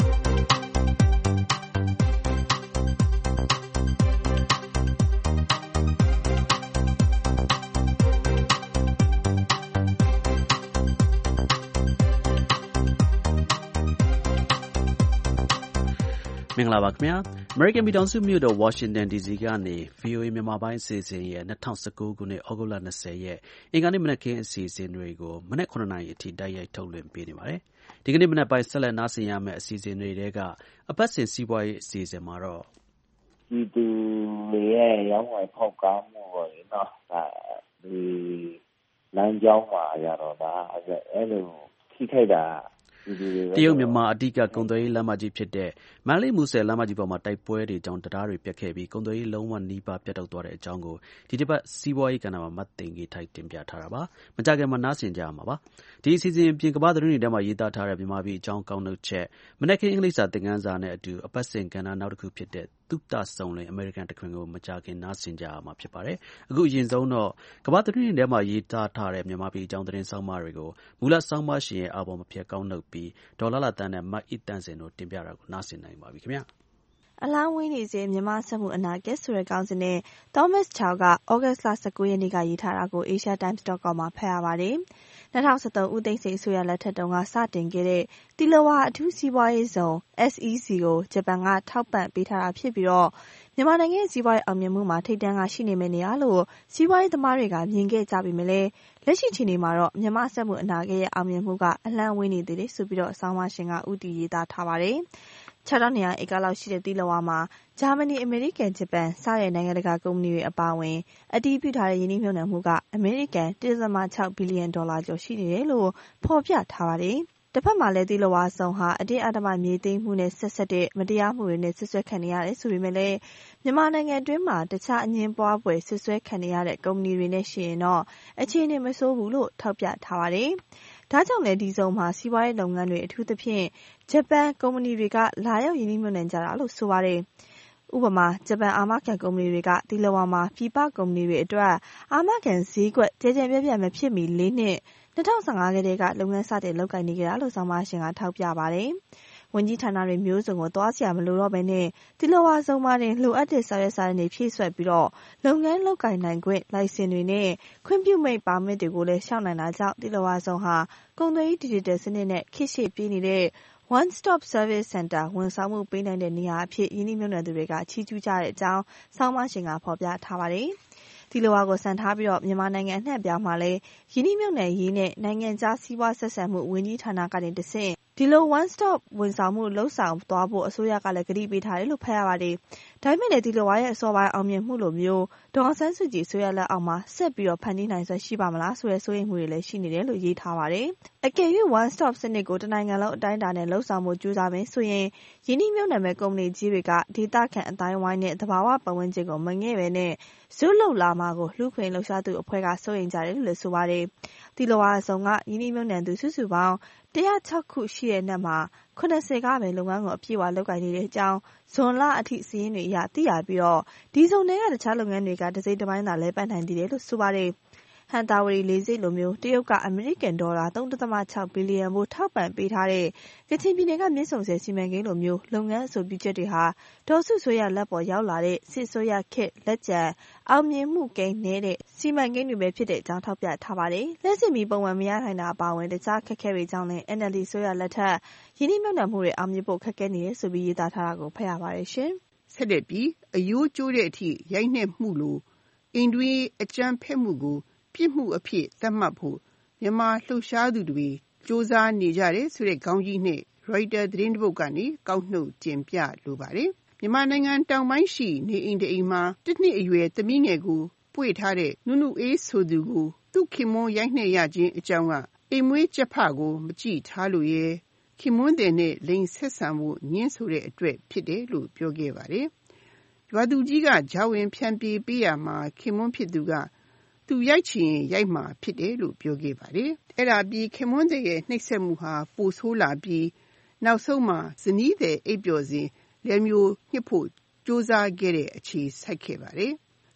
မင်္ဂလာပါခင်ဗျာ American ပြည်ထောင်စုမြို့တော် Washington ဒီ စီ ကနေ ဗွီအိုအေ မြန်မာပိုင်းအစီအစဉ်ရဲ့၂၀၁၉ ခုနှစ် သြဂုတ်လ၂၀ ရက်အင်္ဂါနေ့မနက်ခင်းအစီအစဉ်တွေကို မနက် ၇ နာရီအထိတိုက်ရိုက်ထုတ်လွှင့်ပေးနေပါတယ်။ဒီကနေ့မနက်ပိုင်းဆက်လက်နားဆင်ရမယ့်အစီအစဉ်တွေထဲကအပတ်စဉ်စီးပွားရေးအစီအစဉ်မှာတော့ဒီသူတွေရဲ့ရောင်းဝယ်ဖောက်ကားမှုပေါ့လေနော်ဒါဒီလမ်းကြောင်းမှာရတော့ဒါအဲ့လိုထိခိုက်တာတရုတ်မြန်မာအဓိကကုန်သွယ်ရေးလမ်းမကြီးဖြစ်တဲ့မန္တလေးမူဆယ်လမ်းမကြီးပေါ်မှာတိုက်ပွဲတွေကြောင့်တရားတွေပြတ်ခဲ့ပြီးကုန်သွယ်ရေးလုံးဝနီးပါးပြတ်တောက်သွားတဲ့အကြောင်းကိုဒီတစ်ပတ်စီးပွားရေးကဏ္ဍမှာမတ်သိင်ကြီးထိုက်တင်ပြထားတာပါမကြခင်မှာနားဆင်ကြရမှာပါဒီအစီအစဉ်ပြင်ကမ္ဘာသတင်းတွေထဲမှာရေးသားထားတဲ့မြန်မာပြည်အကြောင်းကောက်နှုတ်ချက်မနက်ခင်းအင်္ဂလိပ်စာသင်ခန်းစာနဲ့အတူအပတ်စဉ်ကဏ္ဍနောက်တစ်ခုဖြစ်တဲ့သုတစုံလင်အမေရိကန်တခွင်ကိုမကြခင်နားဆင်ကြရမှာဖြစ်ပါတယ်အခုအရင်ဆုံးတော့ကမ္ဘာသတင်းတွေထဲမှာရေးသားထားတဲ့မြန်မာပြည်အကြောင်းသတင်းဆောင်းပါးတွေကိုမူလဆောင်းပါးရှင်ရဲ့အာဘော်မဖြတ်ကောက်နှုတ်ပြီးဒေါ်လာလာတန်းနဲ့မတ်အီတန်စင်တို့တင်ပြတာကိုနားဆင်နိုင်ပါပြီခင်ဗျာအလောင်းဝင်းနေစေမြန်မာစက်မှုအနာဂတ်ဆိုတဲ့ခေါင်းစဉ်နဲ့ Thomas Chow ကဩဂတ်လ၁၉ ရက်နေ့ကရေးထားတာကို asia times dot com မှာဖတ်ရပါတယ်။၂၀၁၃ ဦးသိန်းစိန်အစိုးရလက်ထက်တုန်းကစတင်ခဲ့တဲ့တီလဝါအထူးစီးပွားရေးဇုံ S E C ကိုဂျပန်ကထောက်ပံ့ပေးထားတာဖြစ်ပြီးတော့မြန်မာနိုင်ငံရဲ့စီးပွားရေးအောင်မြင်မှုမှာထိပ်တန်းကရှိနေမယ့်နေရာလို့စီးပွားရေးသမားတွေကမြင်ခဲ့ကြပြီမလဲလက်ရှိချိန်မှာတော့မြန်မာစက်မှုအနာဂတ်ရဲ့အောင်မြင်မှုကအလန့်ဝေးနေသေးတယ်ဆိုပြီးတော့အဆောင်မရှင်ကဥတီရေးသားထားပါတယ်။ခြေထောက်နေရာဧကလောက်ရှိတဲ့တီလဝါမှာဂျာမနီအမေရိကန်ဂျပန်စတဲ့နိုင်ငံတကာကုမ္ပဏီတွေအပါအဝင်အတည်ပြုထားတဲ့ယင်းနှိမ့်မြုပ်နှံမှုကအမေရိကန် တစ်ဒသမ၆ ဘီလီယံဒေါ်လာကျော်ရှိနေတယ်လို့ဖော်ပြထားပါတယ်။တစ်ဖက်မှာလည်းတီလဝါဆောင်ဟာအတင်းအဓမ္မမြေသိမ်းမှုနဲ့ဆက်ဆက်တဲ့မတရားမှုတွေနဲ့ဆွဆွဲခံနေရတယ်ဆိုပေမဲ့လည်းမြန်မာနိုင်ငံအတွင်းမှာတခြားအငင်းပွားပွဲဆွဆွဲခံနေရတဲ့ကုမ္ပဏီတွေနဲ့ရှိရင်တော့အခြေအနေမဆိုးဘူးလို့ထောက်ပြထားပါတယ်။ဒါကြောင့်လည်းဒီစုံမှာစီးပွားရေးလုပ်ငန်းတွေအထူးသဖြင့်ဂျပန်ကုမ္ပဏီတွေကလာရောက်ယင်းနှိမ့်မြုပ်နှံကြတာလို့ဆိုပါတယ်။ဥပမာဂျပန်အာမခံကုမ္ပဏီတွေကတီလဝါမှာပြည်ပကုမ္ပဏီတွေအတွက်အာမခံဈေးကွက်ကြဲကြဲပြန့်ပြန့်မဖြစ်မီလေးနှစ်၂၀၁၅ကတည်းကလုပ်ငန်းစတင်လုပ်ကိုင်နေကြတာလို့ဆောင်းပါးရှင်ကထောက်ပြပါတယ်။ဝန်ကြီးဌာနတွေမျိုးစုံကိုသွားစရာမလိုတော့ဘဲနဲ့တီလဝါစုံမှာတင်လိုအပ်တဲ့စာရွက်စာတမ်းတွေဖြည့်ဆွက်ပြီးတော့လုပ်ငန်းလုပ်ကိုင်နိုင်ခွင့်လိုင်စင်တွေနဲ့ခွင့်ပြုမိန့်ပါမစ်တွေကိုလည်းရှောက်နိုင်တာကြောင့်တီလဝါစုံဟာကုန်သွယ်ရေးဒီဂျစ်တယ်စနစ်နဲ့ခေတ်ရှေ့ပြေးနေတဲ့ one stop service center ဝန်ဆောင်မှုပေးနိုင်တဲ့နေရာအဖြစ်ယင်းနှိမ့်မြုပ်နှံသူတွေကချီးကျူးကြတဲ့အကြောင်းဆောင်းပါးရှင်ကဖော်ပြထားပါတယ်။တီလဝါကိုစံထားပြီးတော့မြန်မာနိုင်ငံအနှံ့အပြားမှာလည်းယင်းနှိမ့်မြုပ်နှံရေးနဲ့နိုင်ငံခြားစီးပွားဆက်ဆံမှုဝန်ကြီးဌာနကနေတဆင့်ဒီလို one stop ဝန်ဆောင်မှုလှုပ်ဆောင်သွားဖို့အစိုးရကလည်းကတိပေးထားတယ်လို့ဖတ်ရပါတယ်။ဒါပေမဲ့လည်းတီလဝါရဲ့အစောပိုင်းအောင်မြင်မှုလိုမျိုးဒေါ်အောင်ဆန်းစုကြည်အစိုးရလက်အောက်မှာဆက်ပြီးတော့ဖန်တီးနိုင်စွမ်းရှိပါမလားဆိုတဲ့စိုးရိမ်မှုတွေလည်းရှိနေတယ်လို့ရေးထားပါတယ်။အကယ်၍ one stop စနစ်ကိုတနိုင်ငံလုံးအတိုင်းအတာနဲ့လှုပ်ဆောင်မှုကြိုးစားမယ်ဆိုရင်ယင်းနှိမ့်မြုပ်နှံမဲ့ကုမ္ပဏီကြီးတွေကဒေသခံအတိုင်းဝိုင်းနဲ့သဘာဝပတ်ဝန်းကျင်ကိုမငဲ့ပဲနဲ့ဇွတ်လုံလာမှာကိုလှုပ်ခွင့်လှုပ်ရှားသူအဖွဲ့ကစိုးရိမ်ကြတယ်လို့လည်းဆိုပါတယ်။တီလဝါအစုံကယင်းနှိမ့်မြုပ်နှံသူစုစုပေါင်း၁၀၆ခုရှိတဲ့နှက်မှာ၇၀ကပဲလုပ်ငန်းကိုအပြည့်အဝလုပ်ကိုင်နေတဲ့အကြောင်းဇွန်လအထိစာရင်းတွေအရသိရပြီးတော့ဒီစုံတွေကတခြားလုပ်ငန်းတွေကတစိမ့်တစ်ပိုင်းသာလဲပတ်နိုင်သေးတယ်လို့ဆိုပါတယ်။ဟန်တာဝရီလေးစိတ်လိုမျိုးတရုတ်ကအမေရိကန်ဒေါ်လာ၃ဒသမ၆ဘီလီယံဖို့ထောက်ပံ့ပေးထားတဲ့ကချင်ပြည်နယ်ကမြစ်ဆုံဆည်စီမံကိန်းလိုမျိုးလုပ်ငန်းအဆိုပြုချက်တွေဟာဒေါ်စုဆိုရလက်ပေါ်ရောက်လာတဲ့စစ်ဆိုရခေတ်လက်ကျန်အောင်မြင်မှုကိန်းနေတဲ့စီမံကိန်းတွေပဲဖြစ်တဲ့အကြောင်းထောက်ပြထားပါတယ်။လက်စစ်မီပုံမှန်မရနိုင်တာအပါအဝင်တခြားခက်ခဲတွေကြောင့်လည်း N L D ဆိုရလက်ထက်ယင်းနှိမ့်မြုပ်နှံမှုတွေအောင်မြင်ဖို့ခက်ခဲနေတယ်ဆိုပြီးရေးသားထားတာကိုဖတ်ရပါတယ်ရှင်။ဆက်လက်ပြီးအယိုးကျိုးတဲ့အထိရိုက်နှက်မှုလိုအိန္ဒိယအကြမ်းဖက်မှုကိုပြစ်မှုအဖြစ်သတ်မှတ်ဖို့မြန်မာလှုပ်ရှားသူတွေစ조사နေကြတယ်ဆိုတဲ့ခေါင်းကြီးနဲ့ Reuters သတင်းတစ်ပုဒ်ကနေကောက်နှုတ်တင်ပြလိုပါတယ်။မြန်မာနိုင်ငံတောင်ပိုင်းရှိနေအိမ်တအိမ်မှာတစ်နှစ်အရွယ်သမီးငယ်ကိုပွေ့ထားတဲ့နုနုအေးဆိုသူကိုသူ့ခင်မွန်းရိုက်နှက်ရခြင်းအကြောင်းကအိမ်မွေးကြက်ဖကိုမကြည့်ထားလို့ရဲ့ခင်မွန်းတဲ့နဲ့လိန်ဆက်ဆံမှုညှင်းဆိုတဲ့အတွက်ဖြစ်တယ်လို့ပြောခဲ့ပါတယ်။ရွာသူကြီးကဂျာဝင်ဖြန့်ပြေးပေးရမှာခင်မွန်းဖြစ်သူကသူရိုက်ချင်ရိုက်မှာဖြစ်တယ်လို့ပြောခဲ့ပါတယ်။အဲ့ဒါပြီးခင်မွန်းတဲ့ရဲ့နှိပ်စက်မှုဟာပိုဆိုးလာပြီးနောက်ဆုံးမှာဇနီးတဲ့အိပ်ပျော်စဉ်လက်မျိုးညှစ်ဖို့ကြိုးစားခဲ့တဲ့အခြေစိုက်ခဲ့ပါတယ်။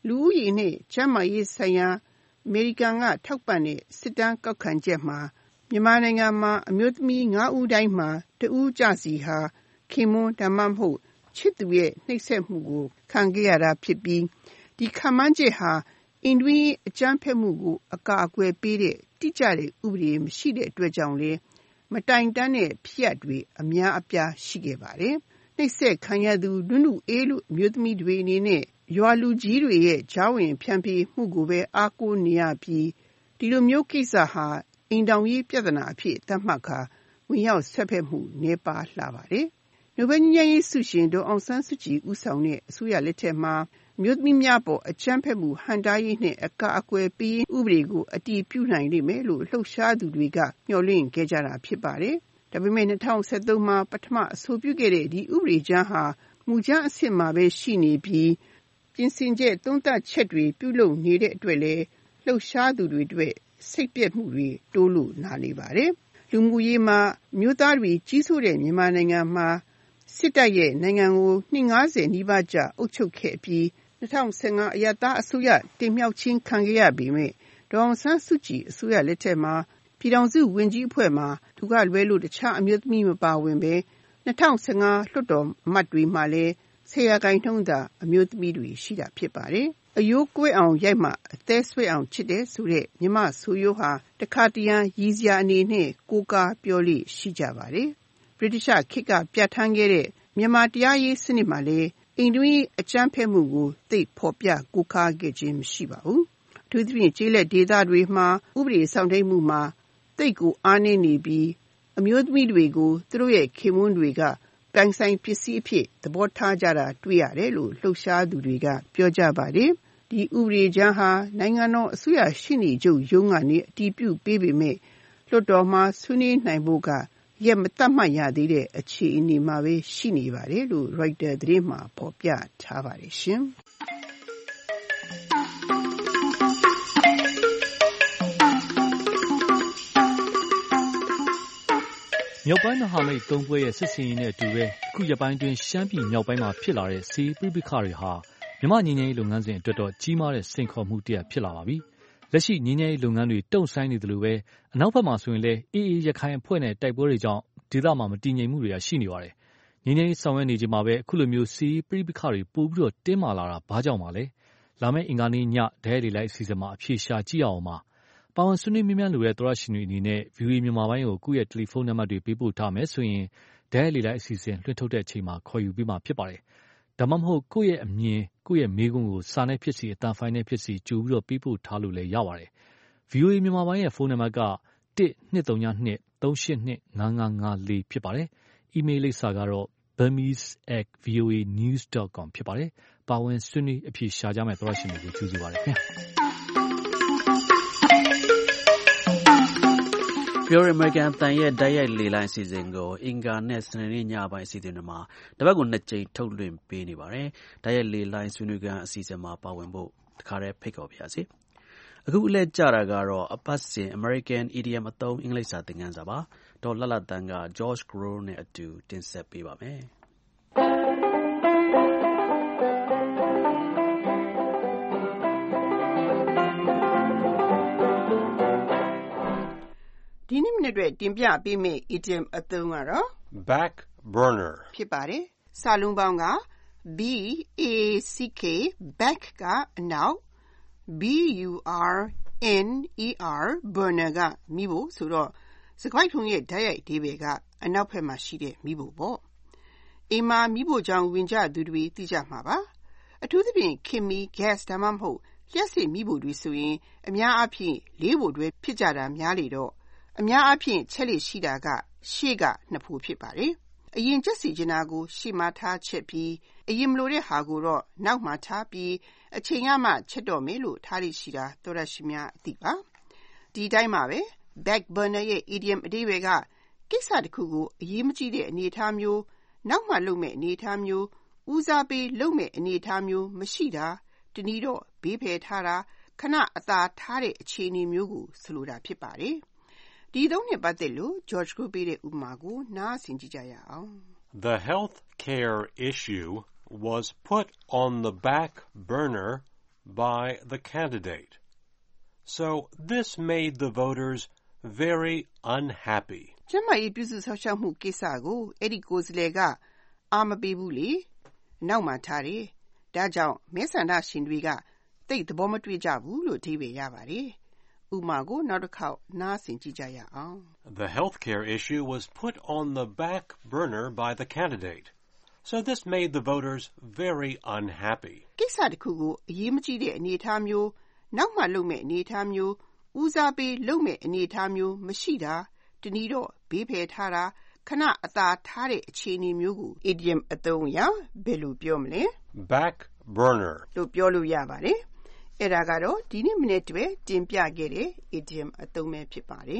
လူဦးရေနဲ့ကျန်းမာရေးဆိုင်ရာအမေရိကန်ကထောက်ပံ့တဲ့စစ်တမ်းကောက်ခံချက်မှာမြန်မာနိုင်ငံမှာအမျိုးသမီး၅ဦးတိုင်းမှာတဦးကျစီဟာခင်မွန်းဒါမှမဟုတ်ချစ်သူရဲ့နှိပ်စက်မှုကိုခံခဲ့ရတာဖြစ်ပြီးဒီခန့်မှန်းချက်ဟာအင်ဒွင်းအကြမ်းဖက်မှုကိုအကာအကွယ်ပေးတဲ့တိကျတဲ့ဥပဒေမရှိတဲ့အတွက်ကြောင့်လေမတိုင်တန်းတဲ့ဖြစ်ရပ်တွေအများအပြားရှိခဲ့ပါတယ်။နှိပ်စက်ခံရသူလူနုအေးလူအမျိုးသမီးတွေအနေနဲ့ရွာလူကြီးတွေရဲ့ကြားဝင်ဖြန့်ဖြေမှုကိုပဲအားကိုးနေရပြီးဒီလိုမျိုးကိစ္စဟာအိမ်တောင်ရေးပြဿနာအဖြစ်သတ်မှတ်ခါဝင်ရောက်ဆက်ဖက်မှုနေပါလှပါတယ်။နိုဘယ်ငြိမ်းချမ်းရေးဆုရှင်ဒေါ်အောင်ဆန်းစုကြည်ဦးဆောင်တဲ့အစိုးရလက်ထက်မှာမြို့သမီးများပေါ်အကြမ်းဖက်မှုဟန်တားရေးနဲ့အကာအကွယ်ပေးဥပဒေကိုအတည်ပြုနိုင်လိမ့်မယ်လို့လှုပ်ရှားသူတွေကမျှော်လင့်ခဲ့ကြတာဖြစ်ပါတယ်။ဒါပေမဲ့၂၀၁၃မှာပထမအဆိုပြုခဲ့တဲ့ဒီဥပဒေကြမ်းဟာမူကြမ်းအဆင့်မှာပဲရှိနေပြီးပြင်ဆင်ချက်သုံးသပ်ချက်တွေပြုလုပ်နေတဲ့အတွက်လည်းလှုပ်ရှားသူတွေအတွက်စိတ်ပျက်မှုတွေတိုးလို့နာနေပါတယ်။လူမှုရေးမှာမြို့သားတွေကြီးစိုးတဲ့မြန်မာနိုင်ငံမှာစစ်တပ်ရဲ့နိုင်ငံကိုနှစ်၅၀နီးပါးကြာအုပ်ချုပ်ခဲ့ပြီး၂၀၁၅အရပ်သားအစိုးရတင်မြှောက်ခြင်းခံခဲ့ရပေမဲ့ဒေါ်အောင်ဆန်းစုကြည်အစိုးရလက်ထက်မှာပြည်ထောင်စုဝန်ကြီးအဖွဲ့မှာသူကလွဲလို့တခြားအမျိုးသမီးမပါဝင်ပဲ၂၀၁၅လွှတ်တော်အမတ်တွေမှာလည်းဆယ်ရာခိုင်နှုန်းသာအမျိုးသမီးတွေရှိတာဖြစ်ပါတယ်။အယိုးကွဲအောင်ရိုက်မှအသေးဆွဲအောင်ချစ်တယ်ဆိုတဲ့မြမဆိုရိုးဟာတခါတရံရည်စရာအနေနဲ့ကိုးကားပြောလို့ရှိကြပါတယ်။ဗြိတိရှခေတ်ကပြဋ္ဌာန်းခဲ့တဲ့မြန်မာတရားရေးစနစ်မှာလည်းအိမ်တွင်းအကြမ်းဖက်မှုကိုသိဖော်ပြကိုးကားခဲ့ခြင်းမရှိပါဘူး။အထူးသဖြင့်ကျေးလက်ဒေသတွေမှာဥပဒေဆောင်ထိန်မှုမှာသိကိုအားနည်းနေပြီးအမျိုးသမီးတွေကိုသူတို့ရဲ့ခင်မွန်းတွေကပိုင်ဆိုင်ပစ္စည်းအဖြစ်သဘောထားကြတာတွေ့ရတယ်လို့လှုပ်ရှားသူတွေကပြောကြပါတယ်။ဒီဥပဒေကြမ်းဟာနိုင်ငံတော်အစိုးရရှေ့နေချုပ်ရုံးကနေအတည်ပြုပေးပေမဲ့လွှတ်တော်မှာဆွေးနွေးနိုင်ဖို့ကရက်မတတ်မှတ်ရသေးတဲ့အခြေအနေမှာပဲရှိနေပါတယ်လို့ Reuters သတင်းမှာဖော်ပြထားပါတယ်ရှင်။မြောက်ပိုင်းမဟာမိတ်သုံးဖွဲ့ရဲ့စစ်စင်ရေးနဲ့အတူပဲအခုရက်ပိုင်းတွင်ရှမ်းပြည်မြောက်ပိုင်းမှာဖြစ်လာတဲ့စီးပြိပခါတွေဟာမြန်မာငြိမ်းချမ်းရေးလုပ်ငန်းစဉ်အတွက်တော့ကြီးမားတဲ့စိန်ခေါ်မှုတစ်ရပ်ဖြစ်လာပါပြီ။လက်ရှိငြိမ်းချမ်းရေးလုပ်ငန်းတွေတုံ့ဆိုင်းနေတယ်လို့ပဲအနောက်ဘက်မှာဆိုရင်လည်းအေးအေးရခိုင်အဖွဲ့နဲ့တိုက်ပွဲတွေကြောင့်ဒေသမှာမတည်ငြိမ်မှုတွေရှိနေပါတယ်။ငြိမ်းချမ်းရေးဆောင်ရွက်နေချိန်မှာပဲအခုလိုမျိုးစီးပြိပခါတွေပို့ပြီးတော့တင်းမာလာတာဘာကြောင့်ပါလဲ။လာမယ့်အင်္ဂါနေ့ညဒဲရီလိုက်အစီအစဉ်မှာအဖြေရှာကြည့်အောင်ပါ။ပါဝင်ဆွေးနွေးမြန်းလို့တဲ့သောရရှင်တွေအနေနဲ့ ဗီအိုအေ မြန်မာပိုင်းကိုကိုယ့်ရဲ့တယ်လီဖုန်းနံပါတ်တွေပေးပို့ထားမယ်ဆိုရင်ဒဲရီလိုက်အစီအစဉ်လွှင့်ထုတ်တဲ့အချိန်မှာခေါ်ယူပေးမှာဖြစ်ပါတယ်။ဒါမှမဟုတ်ကိုယ့်ရဲ့အမြင်ကိုယ့်ရဲ့မေးခွန်းကိုစာနဲ့ဖြစ်စီအတန်ဖိုင်နဲ့ဖြစ်စီကြိုပြီးတော့ပေးပို့ထားလို့လည်းရပါတယ်။ ဗီအိုအေ မြန်မာပိုင်းရဲ့ဖုန်းနံပါတ်ကတစ်နှစ်သုံးညနှစ်သုံးရှစ်နှစ်ငါးငါးငါးလေးဖြစ်ပါတယ်။ အီးမေးလ်လိပ်စာကတော့ burmese at voa news dot com ဖြစ်ပါတယ်။ပါဝင်ဆွေးနွေးအဖြေရှာကြမယ့်သောရရှင်တွေကိုကျေးဇူးပါတယ်ခင်ဗျာ။ Pure American အသံရဲ့တိုက်ရိုက်လေလိုင်းအစီအစဉ်ကိုအင်္ဂါနဲ့စနေနေ့ညပိုင်းအစီအစဉ်တွေမှာတပတ်ကိုနှစ်ကြိမ်ထုတ်လွှင့်ပေးနေပါတယ်။တိုက်ရိုက်လေလိုင်းဆွေးနွေးခန်းအစီအစဉ်မှာပါဝင်ဖို့တခါတည်းဖိတ်ခေါ်ပါရစေ။အခုအလဲကြတာကတော့အပတ်စဉ် American Idiom အသုံးအင်္ဂလိပ်စာသင်ခန်းစာပါ။ဒေါ်လှလှတန်းက George Grow နဲ့အတူတင်ဆက်ပေးပါမယ်။ဒီနေ့မနေ့အတွက်တင်ပြပေးမယ့် idiom အသုံးကတော့ back burner ဖြစ်ပါတယ်။စာလုံးပေါင်းက B A C K back ကအနောက် B U R N E R burner ကမီးဖို့ဆိုတော့စကားထုံးရဲ့ဓာတ်ရိုက်အဓိပ္ပာယ်ကအနောက်ဘက်မှာရှိတဲ့မီးဖို့ပေါ့။အိမ်မှာမီးဖို့ကြောင့်ဝင်ကြသူတွေသိကြမှာပါ။အထူးသဖြင့်ခင်မီ gas ဒါမှမဟုတ်လျှပ်စစ်မီးဖို့တွေဆိုရင်အများအားဖြင့်လေးဖို့တွဲဖြစ်ကြတာများလေတော့အများအားဖြင့်ချက်လက်ရှိတာကရှေ့ကနှစ်ဖို့ဖြစ်ပါတယ်။အရင်ချက်စီကျင်တာကိုရှေ့မှာထားချက်ပြီးအရင်မလိုတဲ့ဟာကိုတော့နောက်မှာထားပြီးအချိန်ရမှချက်တော့မယ်လို့ထားလိရှိတာသောရရှိများအသိပါ။ဒီတိုင်းမှာပဲ back burner ရဲ့ idiom အဓိပ္ပာယ်ကကိစ္စတစ်ခုကိုအရေးမကြီးတဲ့အနေအထားမျိုးနောက်မှလုပ်မဲ့အနေအထားမျိုးဦးစားပေးလုပ်မဲ့အနေအထားမျိုးမရှိတာတနည်းတော့ဘေးဖယ်ထားတာခဏအသာထားတဲ့အခြေအနေမျိုးကိုဆိုလိုတာဖြစ်ပါတယ်။ဒီသုံးနဲ့ပတ်သက်လို့ George ကိုပေးတဲ့ဥပမာကိုနားဆင်ကြည့်ကြရအောင်။ The health care issue was put on the back burner by the candidate. So this made the voters very unhappy. ကျမကြီးပြုစုဆောက်ရှောက်မှုကိစ္စကိုအဲ့ဒီကိုယ်စားလှယ်ကအာမပေးဘူးလေနောက်မှထားတယ်ဒါကြောင့်မဲဆန္ဒရှင်တွေကတိတ်သဘောမတွေ့ကြဘူးလို့အဓိပ္ပာယ်ရပါတယ်ဥပမာကိုနောက်တစ်ခေါက်နားဆင်ကြည့်ကြရအောင် The healthcare issue was put on the back burner by the candidate. So this made the voters very unhappy. ကိစ္စတစ်ခုကိုအရေးမကြီးတဲ့အနေအထားမျိုးနောက်မှလုပ်မဲ့အနေအထားမျိုးဦးစားပေးလုပ်မဲ့အနေအထားမျိုးမရှိတာတနည်းတော့ဘေးဖယ်ထားတာခဏအသာထားတဲ့အခြေအနေမျိုးကို idiom အသုံးအရဘယ်လိုပြောမလဲ back burner လို့ပြောလို့ရပါတယ်အဲ့ဒါကတော့ဒီနေ့မိနစ်တွေတင်ပြခဲ့တဲ့ idiom အသုံးပဲဖြစ်ပါတယ်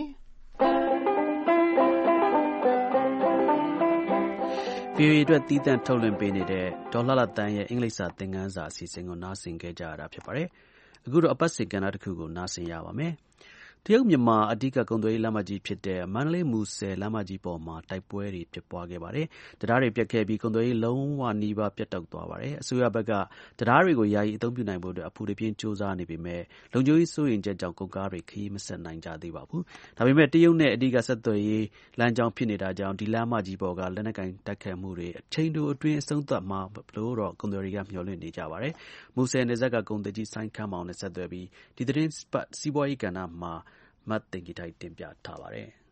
ဗွီအိုအေ အတွက်သီးသန့်ထုတ်လွှင့်ပေးနေတဲ့ဒေါ်လှလှသန်းရဲ့အင်္ဂလိပ်စာသင်ခန်းစာအစီအစဉ်ကိုနားဆင်ခဲ့ကြရတာဖြစ်ပါတယ်အခုတော့အပတ်စဉ်ကဏ္ဍတစ်ခုကိုနားဆင်ရပါမယ်တရုတ်မြန်မာအဓိကကုန်သွယ်ရေးလမ်းမကြီးဖြစ်တဲ့မန္တလေးမူဆယ်လမ်းမကြီးပေါ်မှာတိုက်ပွဲတွေဖြစ်ပွားခဲ့ပါတယ်။တရားတွေပြတ်ခဲ့ပြီးကုန်သွယ်ရေးလုံးဝနီးပါးပြတ်တောက်သွားပါတယ်။အစိုးရဘက်ကတရားတွေကိုယာယီအသုံးပြုနိုင်ဖို့အတွက်အဖူတွေပြင်းစူးစမ်းနေပေမဲ့လုံခြုံရေးစိုးရိမ်ချက်ကြောင့်ကုန်ကားတွေခရီးမဆက်နိုင်ကြသေးပါဘူး။ဒါပေမဲ့တရုတ်နဲ့အဓိကဆက်သွယ်ရေးလမ်းကြောင်းဖြစ်နေတာကြောင့်ဒီလမ်းမကြီးပေါ်ကလက်နက်ကင်တိုက်ခတ်မှုတွေအချိန်တိုအတွင်းအဆုံးသတ်မှာလို့တော့ကုန်သွယ်တွေကမျှော်လင့်နေကြပါတယ်။မူဆယ်နယ်စပ်ကကုန်သည်ကြီးဆိုင်းခမ်းမောင်နဲ့ဆက်သွယ်ပြီးဒီသတင်းပတ်စီးပွားရေးကဏ္ဍမှာမတ်တင်ကြီးတိုင်းတင်ပြထားပါတယ်။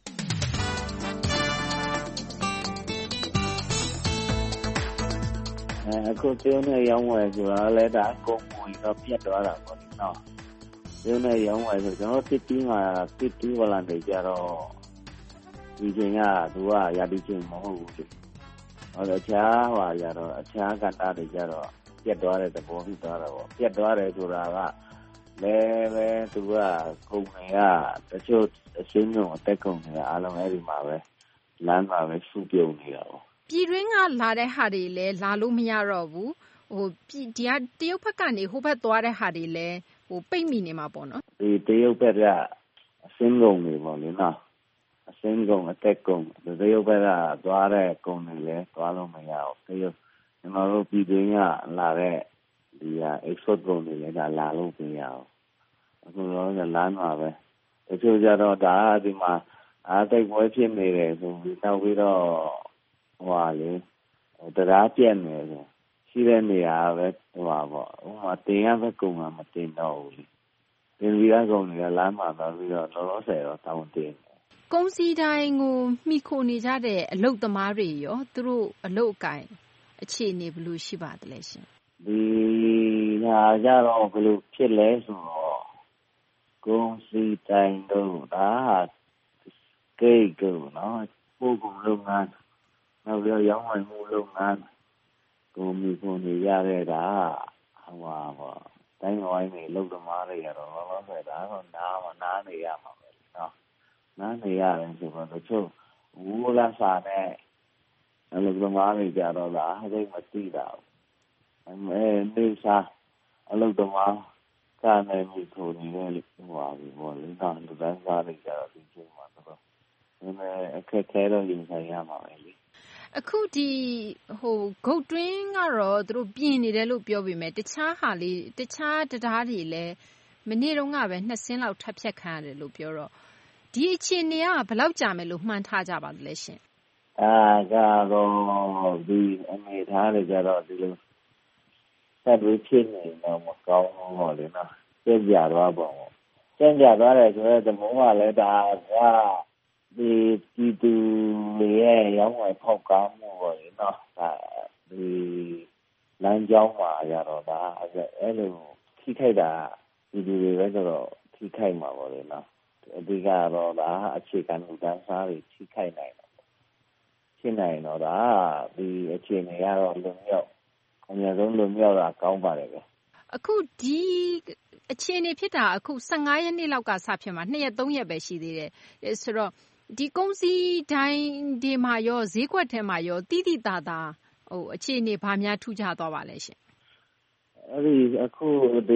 အခုတရုတ်နဲ့ရောင်းဝယ်ဆိုတာလည်းဒါကုန်မွေတော့ပြတ်သွားတာပေါ့နော်။တရုတ်နဲ့ရောင်းဝယ်ဆိုကျွန်တော်တစ်တီးမှာတစ်တီးဝလာနေကြတော့ဒီချိန်ကသူကရာဒီချိန်မဟုတ်ဘူးလေ။ဟောတော့အခြားဟွာကြတော့အခြားကတ္တတွေကြတော့ပြတ်သွားတဲ့သဘောဖြစ်သွားတာပေါ့။ပြတ်သွားတယ်ဆိုတာကလဲပဲသူကကုန်နေရတချို့အရှင်းမျိုးအတက်ကုန်နေရအားလုံးအဲ့ဒီမှာပဲလမ်းမှာပဲစုပြုံနေတာပေါ့ပြည်တွင်းကလာတဲ့ဟာတွေလည်းလာလို့မရတော့ဘူးဟိုဒီကတရုတ်ဘက်ကနေဟိုဘက်သွားတဲ့ဟာတွေလည်းဟိုပိတ်မိနေမှာပေါ့နော်ဒီတရုတ်ဘက်ကအရှင်းကုန်နေပေါ့လေနော်အရှင်းကုန်အတက်ကုန်တရုတ်ဘက်ကသွားတဲ့ကုန်တွေလည်းသွားလို့မရဘူးတရုတ်ကျွန်တော်တို့ပြည်တွင်းကလာတဲ့ဒီက export ကုန်တွေလည်းဒါလာလို့မရဘူးအခုတော့လမ်းမှာပဲတချို့ကြတော့ဒါဒီမှာအားတိတ်ပွဲဖြစ်နေတယ်ဆိုပြီးနောက်ပြီးတော့ဟိုဟာလေတရားပြက်နေတယ်ရှိတဲ့နေရာပဲဟိုပါပေါ့ဟိုမှာတင်ရတဲ့ကုန်ကမတင်တော့ဘူးလေတင်ပြီးတဲ့ကုန်တွေကလမ်းမှာတော့ပြီးတော့လောလောဆယ်တော့တောင်းတင်ကုန်စည်တိုင်းကိုမိခိုနေကြတဲ့အလုပ်သမားတွေရောသူတို့အလုပ်အကင်အခြေအနေဘယ်လိုရှိပါသလဲရှင်ဒီဟာကြတော့ဘယ်လိုဖြစ်လဲဆိုတော့ကုန်စည်တိုင်းတို့ဒါကိတ်ကိုနော်ပို့ကုန်လုပ်ငန်းနောက်ပြီးရောင်းဝယ်မှုလုပ်ငန်းကိုမိဖို့နေရတဲ့ဒါဟိုပါပေါ့တိုင်းဝိုင်းနေလုပ်သမားတွေရတော့လောလောဆယ်ဒါတော့နားမနားနေရမှာပဲနော်နားနေရတယ်ဆိုတော့တချို့ဝူလာစာနဲ့အလုပ်သမားတွေကြတော့လားဟိုမသိတာအဲနေစားအလုပ်သမားကနေမိဖို့နေတဲ့ဟိုပါဘူးပေါ့လေတော့လူတိုင်းစားနေကြတော့ဒီချိန်မှာတော့ဒီမဲ့အခက်ခဲတော့ရင်ဆိုင်ရမှာပဲလေအခုဒီဟိုဂုတ်တွင်းကတော့သူတို့ပြင်နေတယ်လို့ပြောပေမဲ့တခြားဟာလေးတခြားတရားတွေလည်းမနေ့တုန်းကပဲနှစ်စင်းလောက်ထပ်ဖြတ်ခံရတယ်လို့ပြောတော့ဒီအခြေအနေကဘယ်လောက်ကြာမယ်လို့မှန်းထားကြပါသလဲရှင်အာကတော့ဒီအနေထားတွေကြတော့ဒီလိုဆက်ပြီးဖြစ်နေတော့မကောင်းဘူးပေါ့လေနော်ကျက်ကြသွားပေါ့ကျက်ကြသွားတယ်ဆိုတော့ဒီမိုးကလည်းဒါကဒီဒီတူရဲ့ရောင်းဝယ်ဖောက်ကားမှုပေါ့လေနော်ဒါဒီလမ်းကြောင်းမှာရတော့ဒါအဲ့လိုထိခိုက်တာဒီဒီတွေပဲတော့ထိခိုက်မှာပေါ့လေနော်အဓိကတော့ဒါအခြေခံလူတန်းစားတွေထိခိုက်နိုင်တယ်ဖြစ်နိုင်တော့ဒါဒီအခြေအနေကတော့လွန်မြောက်အများဆုံးလွန်မြောက်တာကောင်းပါတယ်ဗျအခုဒီအခြေအနေဖြစ်တာအခုဆယ်ငါးရက်နေ့လောက်ကစဖြစ်မှာနှစ်ရက်သုံးရက်ပဲရှိသေးတယ်ဆိုတော့ဒီကုန်စည်တိုင်းဒီမှာရောဈေးကွက်ထဲမှာရောတိတိတသာဟိုအခြေအနေဘာများထူးခြားသွားပါလဲရှင်အဲ့ဒီအခုဒီ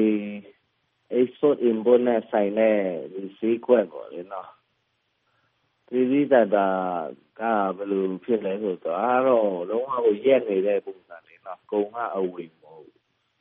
export import နဲ့ဆိုင်တဲ့ဒီဈေးကွက်ပေါ့လေနော်တိတိတသာကဘယ်လိုဖြစ်လဲဆိုတော့အားတော့လုံးဝကိုရက်နေတဲ့ပုံစံလေးနော်ကုန်ကအဝင်မဟုတ်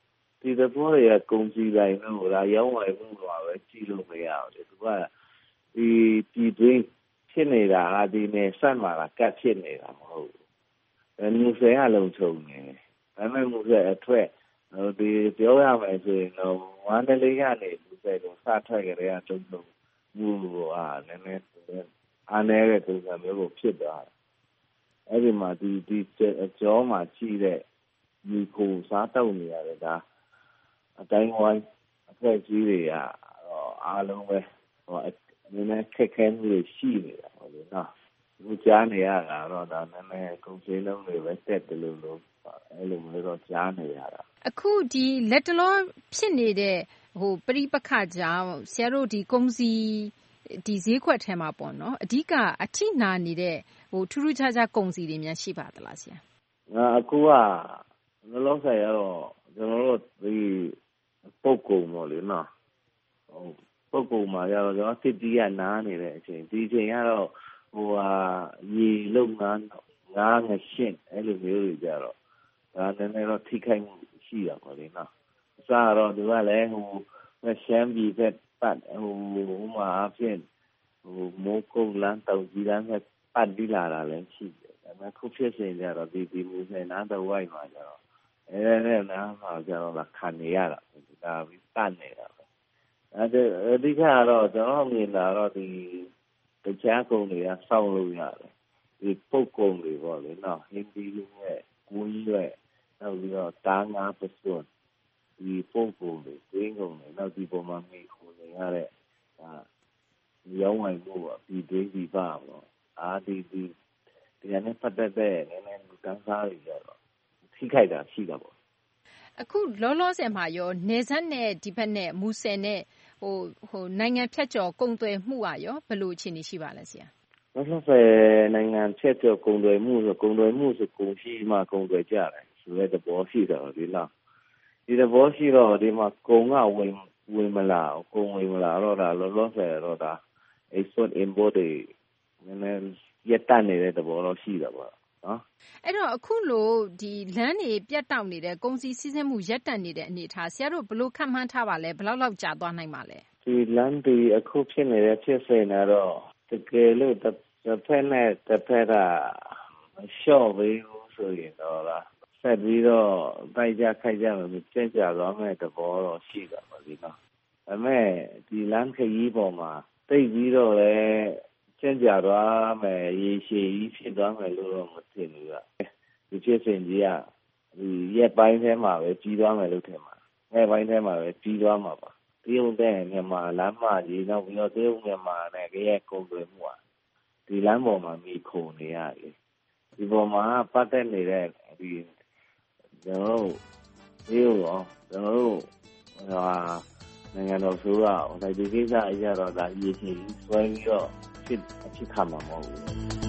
ဒီသဘောတွေကကုန်စည်တိုင်းလို့လားရောင်းဝယ်မှုတော့ပဲကြည့်လို့မရဘူးလေသူကဒီပြည်တွင်းဖြစ်နေတာဟာဒီနဲ့ဆက်မှာကတ်ဖြစ်နေတာမဟုတ်ဘူးအဲမူဆယ်ကလုံချုံနေဒါပေမဲ့မူဆယ်အထွက်ဟိုဒီပြောရမယ်ဆိုရင်တော့ဝမ်းတလေးကနေမူဆယ်ကိုစထွက်ကြတဲ့တုံးတုံးမူဟာနည်းနည်းအားနည်းတဲ့ပုံစံမျိုးကိုဖြစ်သွားတယ်အဲ့ဒီမှာဒီဒီအကျော်မှာကြည့်တဲ့ဒီကိုစားတောက်နေရတယ်ဒါအတိုင်းဝိုင်းအဖွဲ့အစည်းတွေကအားလုံးပဲဟိုနည်းနည်းခက်ခဲမှုရှိနေတာဟုတ်လို့နော်ဒီကြားနေရတာတော့ဒါနည်းနည်းကုန်စည်လုံးတွေပဲတက်တယ်လို့လို့အဲ့လိုမျိုးတော့ကြားနေရတာအခုဒီလက်တလောဖြစ်နေတဲ့ဟိုပရိပခကြောင့်ဆရာတို့ဒီကုန်စည်ဒီဈေးကွက်ထဲမှာပေါ့နော်အဓိကအထိနာနေတဲ့ဟိုထူးထူးခြားခြားကုန်စည်တွေများရှိပါသလားဆရာအခုကလောလောဆယ်ရတော့ကျွန်တော်တို့ဒီပုတ်ကုန်ပေါ့လေနော်ဟိုပုတ်ကုန်မှာရတော့ကျွန်တော်စစ်တီးကနားနေတဲ့အချိန်ဒီအချိန်ကတော့ဟိုဟာရေလုံငန်းငါးငရှင်းအဲ့လိုမျိုးတွေကြတော့ဒါနည်းနည်းတော့ထိခိုက်မှုရှိတာပေါ့လေနော်အစားတော့ဒီကလည်းဟိုမရှမ်းပြည်သက်ပတ်ဟိုဟိုမှာအဖြစ်ဟိုမိုးကုတ်လမ်းတောင်ကြီးလမ်းနဲ့ပတ်ပြီးလာတာလည်းရှိတယ်ဒါပေမဲ့ခုဖြစ်နေကြတော့ဒီဒီမူဆယ်နားတော့ဝိုက်မှာကြတော့အဲ့ဒါနဲ့နားမှာကြတော့လာခံနေရတာဒါပြီးတတ်နေတာပဲအဲ့ဒါအဓိကတော့ကျွန်တော်မြင်လာတော့ဒီတခြားကုန်တွေကစောင့်လို့ရတယ်ဒီပုတ်ကုန်တွေပေါ့လေနော်ဟင်းဒီရဲ့ကိုကြီးရဲ့နောက်ပြီးတော့တားငါးပစွန်ဒီပုတ်ကုန်တွေဒင်းကုန်တွေနောက်ဒီပေါ်မှာမိခိုနေရတဲ့ဒါရောင်းဝယ်မှုပေါ့ဒီဒိဒီပါပေါ့အာဒီဒီဒီကနေပတ်သက်တဲ့နည်းနည်းလူတန်းစားတွေကြတော့ထိခိုက်တာရှိတာပေါ့အခုလောလောဆယ်မှာရောနေဆက်နဲ့ဒီဘက်နဲ့မူဆယ်နဲ့ဟိုဟိုနိုင်ငံဖြတ်ကျော်ကုန်သွယ်မှုอ่ะရောဘယ်လိုအခြေအနေရှိပါလဲဆရာလောလောဆယ်နိုင်ငံဖြတ်ကျော်ကုန်သွယ်မှုဆိုကုန်သွယ်မှုဆိုကုန်ရှိမှကုန်သွယ်ကြတယ်ဆိုတဲ့သဘောရှိတယ်ဒီလားဒီသဘောရှိတော့ဒီမှာကုန်ကဝင်ဝင်မလာကုန်ဝင်မလာတော့ဒါလောလောဆယ်တော့ဒါ export import တွေနည်းနည်းရက်တန့်နေတဲ့သဘောတော့ရှိတာပေါ့နော်အဲ့တော့အခုလို့ဒီလမ်းတွေပြတ်တောက်နေတဲ့ကုန်စည်စီးဆင်းမှုရပ်တန့်နေတဲ့အနေအထားဆရာတို့ဘယ်လိုခန့်မှန်းထားပါလဲဘယ်လောက်လောက်ကြာသွားနိုင်ပါလဲဒီလမ်းတွေအခုဖြစ်နေတဲ့ဖြစ်စဉ်တော့တကယ်လို့တစ်ဖက်နဲ့တစ်ဖက်ကရှော့ပေးလို့ဆိုရင်တော့လားဆက်ပြီးတော့တိုက်ကြခိုက်ကြမယ်ကြင်ကြသွားမယ်သဘောတော့ရှိတာပါဒီနော်ဒါပေမဲ့ဒီလမ်းခရီးပေါ်မှာတိတ်ပြီးတော့လေကျင့်ကြသွားမယ်ရေရှည်ကြီးဖြစ်သွားမယ်လို့တော့မထင်ဘူးကဒီဖြစ်စဉ်ကြီးကဒီရက်ပိုင်းထဲမှာပဲကြီးသွားမယ်လို့ထင်ပါရက်ပိုင်းထဲမှာပဲကြီးသွားမှာပါတရုတ်တဲ့မြန်မာလမ်းမကြီးနောက်ပြီးတော့တရုတ်မြန်မာနဲ့ကြရဲ့ကုန်သွယ်မှုอ่ะဒီလမ်းပေါ်မှာမိခုံနေရတယ်ဒီပေါ်မှာပတ်သက်နေတဲ့ဒီကျွန်တော်တို့ဒီရောကျွန်တော်တို့ဟာနိုင်ငံတော်ဆိုတော့ဒီကိစ္စအရတော့ဒါရည်ရှိဆွဲပြီးတော့ဖြစ်ဖြစ်ခါမှာမဟုတ်ဘူး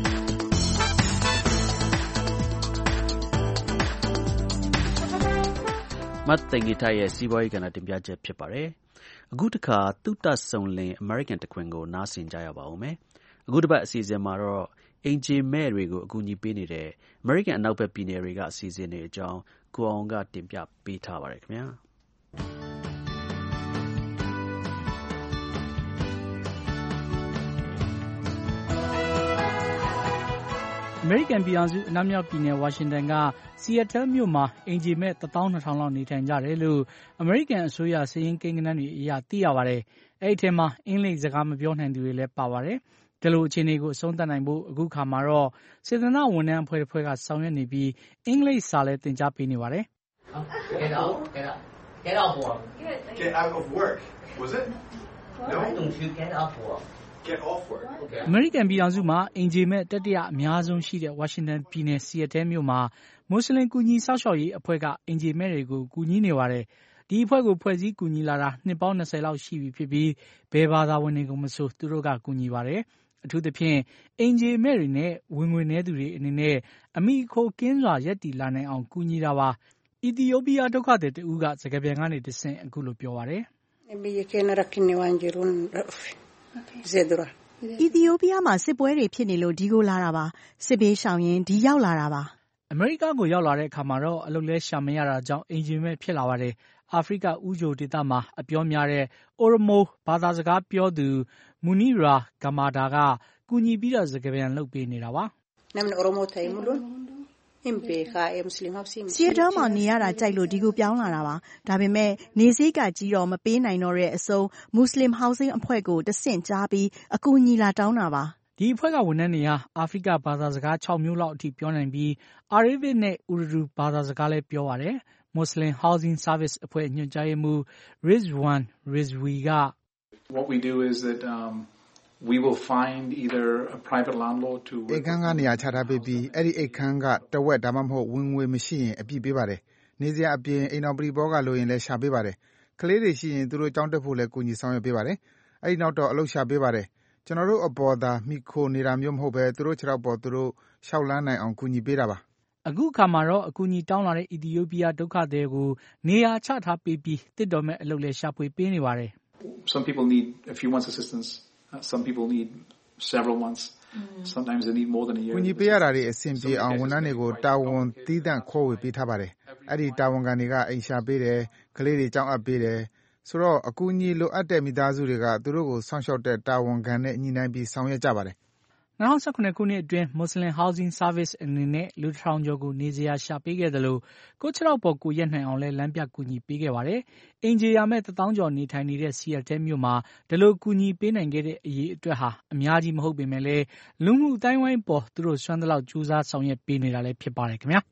မတ်တင်ဂီထားရဲ့စီးပွားရေးကဏ္ဍတင်ပြချက်ဖြစ်ပါတယ်အခုတစ်ခါသုတဆုံလင် American တခွင်ကိုနားဆင်ကြရပါဦးမယ်အခုတစ်ပတ်အစီအစဉ်မှာတော့အင်ဂျီမဲတွေကိုအကူအညီပေးနေတဲ့ American အနောက်ဘက်ပြည်နယ်တွေကအစီအစဉ်တွေအကြောင်းကိုအောင်ကတင်ပြပေးထားပါတယ်ခင်ဗျာအမေရိကန်ပြည်ထောင်စုအနောက်မြောက်ပြည်နယ်ဝါရှင်တန်ကဆီယက်တယ်မြို့မှာအင်ဂျီမဲ့တစ်သောင်းနှစ်ထောင်လောက်နေထိုင်ကြတယ်လို့အမေရိကန်အစိုးရစာရင်းကိန်းဂဏန်းတွေအရသိရပါတယ်။အဲ့ဒီထဲမှာအင်္ဂလိပ်စကားမပြောနိုင်သူတွေလည်းပါပါတယ်။ဒီလိုအခြေအနေကိုအဆုံးသတ်နိုင်ဖို့အခုခါမှာတော့စေတနာဝန်ထမ်းအဖွဲ့တစ်ဖွဲ့ကဆောင်ရွက်နေပြီးအင်္ဂလိပ်စာလည်းသင်ကြားပေးနေပါတယ်။ Get out, get out, get out work. Get out of work. Was it? No. Why don't you get out work?Get off work. အမေရိကန်ပြည်ထောင်စုမှာအင်ဂျီမဲ့တတိယအများဆုံးရှိတဲ့ဝါရှင်တန်ပြည်နယ်ဆီယက်တယ်မြို့မှာမွတ်စလင်ကူညီစောင့်ရှောက်ရေးအဖွဲ့ကအင်ဂျီမဲ့တွေကိုကူညီနေပါတယ်။ဒီအဖွဲ့ကိုဖွဲ့စည်းကူညီလာတာနှစ်ပေါင်း၂၀လောက်ရှိပြီဖြစ်ပြီးဘယ်ဘာသာဝင်တွေကိုမဆိုသူတို့ကကူညီပါတယ်။အထူးသဖြင့်အင်ဂျီမဲ့တွေနဲ့ဝင်ငွေနည်းသူတွေအနေနဲ့အမိအခိုကင်းစွာရပ်တည်လာနိုင်အောင်ကူညီတာပါ။အီသီယိုးပီးယားဒုက္ခသည်တဦးကစကားပြန်ကနေတဆင့်အခုလိုပြောပါတယ်။အီသီယိုးပီးယားမှာစစ်ပွဲတွေဖြစ်နေလို့ဒီကိုလာတာပါစစ်ဘေးရှောင်ရင်ဒီရောက်လာတာပါအမေရိကကိုရောက်လာတဲ့အခါမှာတော့အလုပ်လဲရှာမရတာကြောင့်အင်ဂျင်မဲ့ဖြစ်လာပါတယ်အာဖရိကဥကြိုဒေသမှာအပြောများတဲ့ Oromo ဘာသာစကားပြောသူ Munira Gamada ကကူညီပြီးတော့စကားပြန်လုပ်ပေးနေတာပါစီယတာမှာနေရတာကြိုက်လို့ဒီကိုပြောင်းလာတာပါဒါပေမဲ့နေစည်းကကြီးတော့မပေးနိုင်တော့တဲ့အစုံ Muslim Housing အဖွဲ့ကိုတဆင့်ကြားပြီးအကူအညီလာတောင်းတာပါဒီအဖွဲ့ကဝန်ထမ်းတွေဟာအာဖရိကဘာသာစကား၆မျိုးလောက်အထိပြောနိုင်ပြီး Arabic နဲ့ Urdu ဘာသာစကားလည်းပြောပါတယ် Muslim Housing Service အဖွဲ့ညွှန်ကြားရေးမှူး Rizwan Rizwi က What we do is that um, we will find either a private landlord to အိမ်ခန်းကနေရာချထားပေးပြီးအဲ့ဒီအိမ်ခန်းကတဝက်ဒါမှမဟုတ်ဝင်ငွေမရှိရင်အပြည့်ပေးပါတယ်နေစရာအပြင်အိမ်တော်ပရိဘောကလိုရင်လည်းရှာပေးပါတယ်ကလေးတွေရှိရင်သူတို့ကြောင်းတက်ဖို့လည်းကူညီဆောင်ရွက်ပေးပါတယ်အဲ့ဒီနောက်တော့အလုပ်ရှာပေးပါတယ်ကျွန်တော်တို့အပေါ်သာမိခိုနေတာမျိုးမဟုတ်ပဲသူတို့ခြေထောက်ပေါ်သူတို့ရှောက်လန်းနိုင်အောင်ကူညီပေးတာပါအခုအခါမှာတော့အကူအညီတောင်းလာတဲ့အီသီယိုးပီးယားဒုက္ခသည်ကိုနေရာချထားပေးပြီးတစ်တော်မဲ့အလုပ်လည်းရှာဖွေပေးနေပါတယ် Some people need a few months assistance some people need several months sometimes they need more than a year ကူညီပေးရတာတွေအဆင်ပြေအောင်ဝန်ထမ်းတွေကိုတာဝန်သီးသန့်ခေါ်ဝေပေးထားပါတယ်အဲ့ဒီတာဝန်ခံတွေကအိမ်ရှာပေးတယ်ကလေးတွေကြောင်းအပ်ပေးတယ်ဆိုတော့အကူအညီလိုအပ်တဲ့မိသားစုတွေကသူတို့ကိုစောင့်ရှောက်တဲ့တာဝန်ခံနဲ့ညှိနှိုင်းပြီးဆောင်ရွက်ကြပါတယ်၂၀၁၇ခုနှစ်အတွင်း Muslim Housing Service အနေနဲ့လူတစ်ထောင်ကျော်ကိုနေစရာရှာပေးခဲ့သလိုကိုယ့်ခြေထောက်ပေါ်ကိုယ်ရက်နိုင်အောင်လည်းလမ်းပြကူညီပေးခဲ့ပါတယ်။အင်ဂျီယာမဲ့တစ်သောင်းကျော်နေထိုင်နေတဲ့စီယက်တဲမြို့မှာဒီလိုကူညီပေးနိုင်ခဲ့တဲ့အရေးအတွက်ဟာအများကြီးမဟုတ်ပေမဲ့လည်းလူမှုအတိုင်းဝိုင်းပေါ်သူတို့စွမ်းသလောက်ကြိုးစားဆောင်ရွက်ပေးနေတာလည်းဖြစ်ပါတယ်ခင်ဗျာ။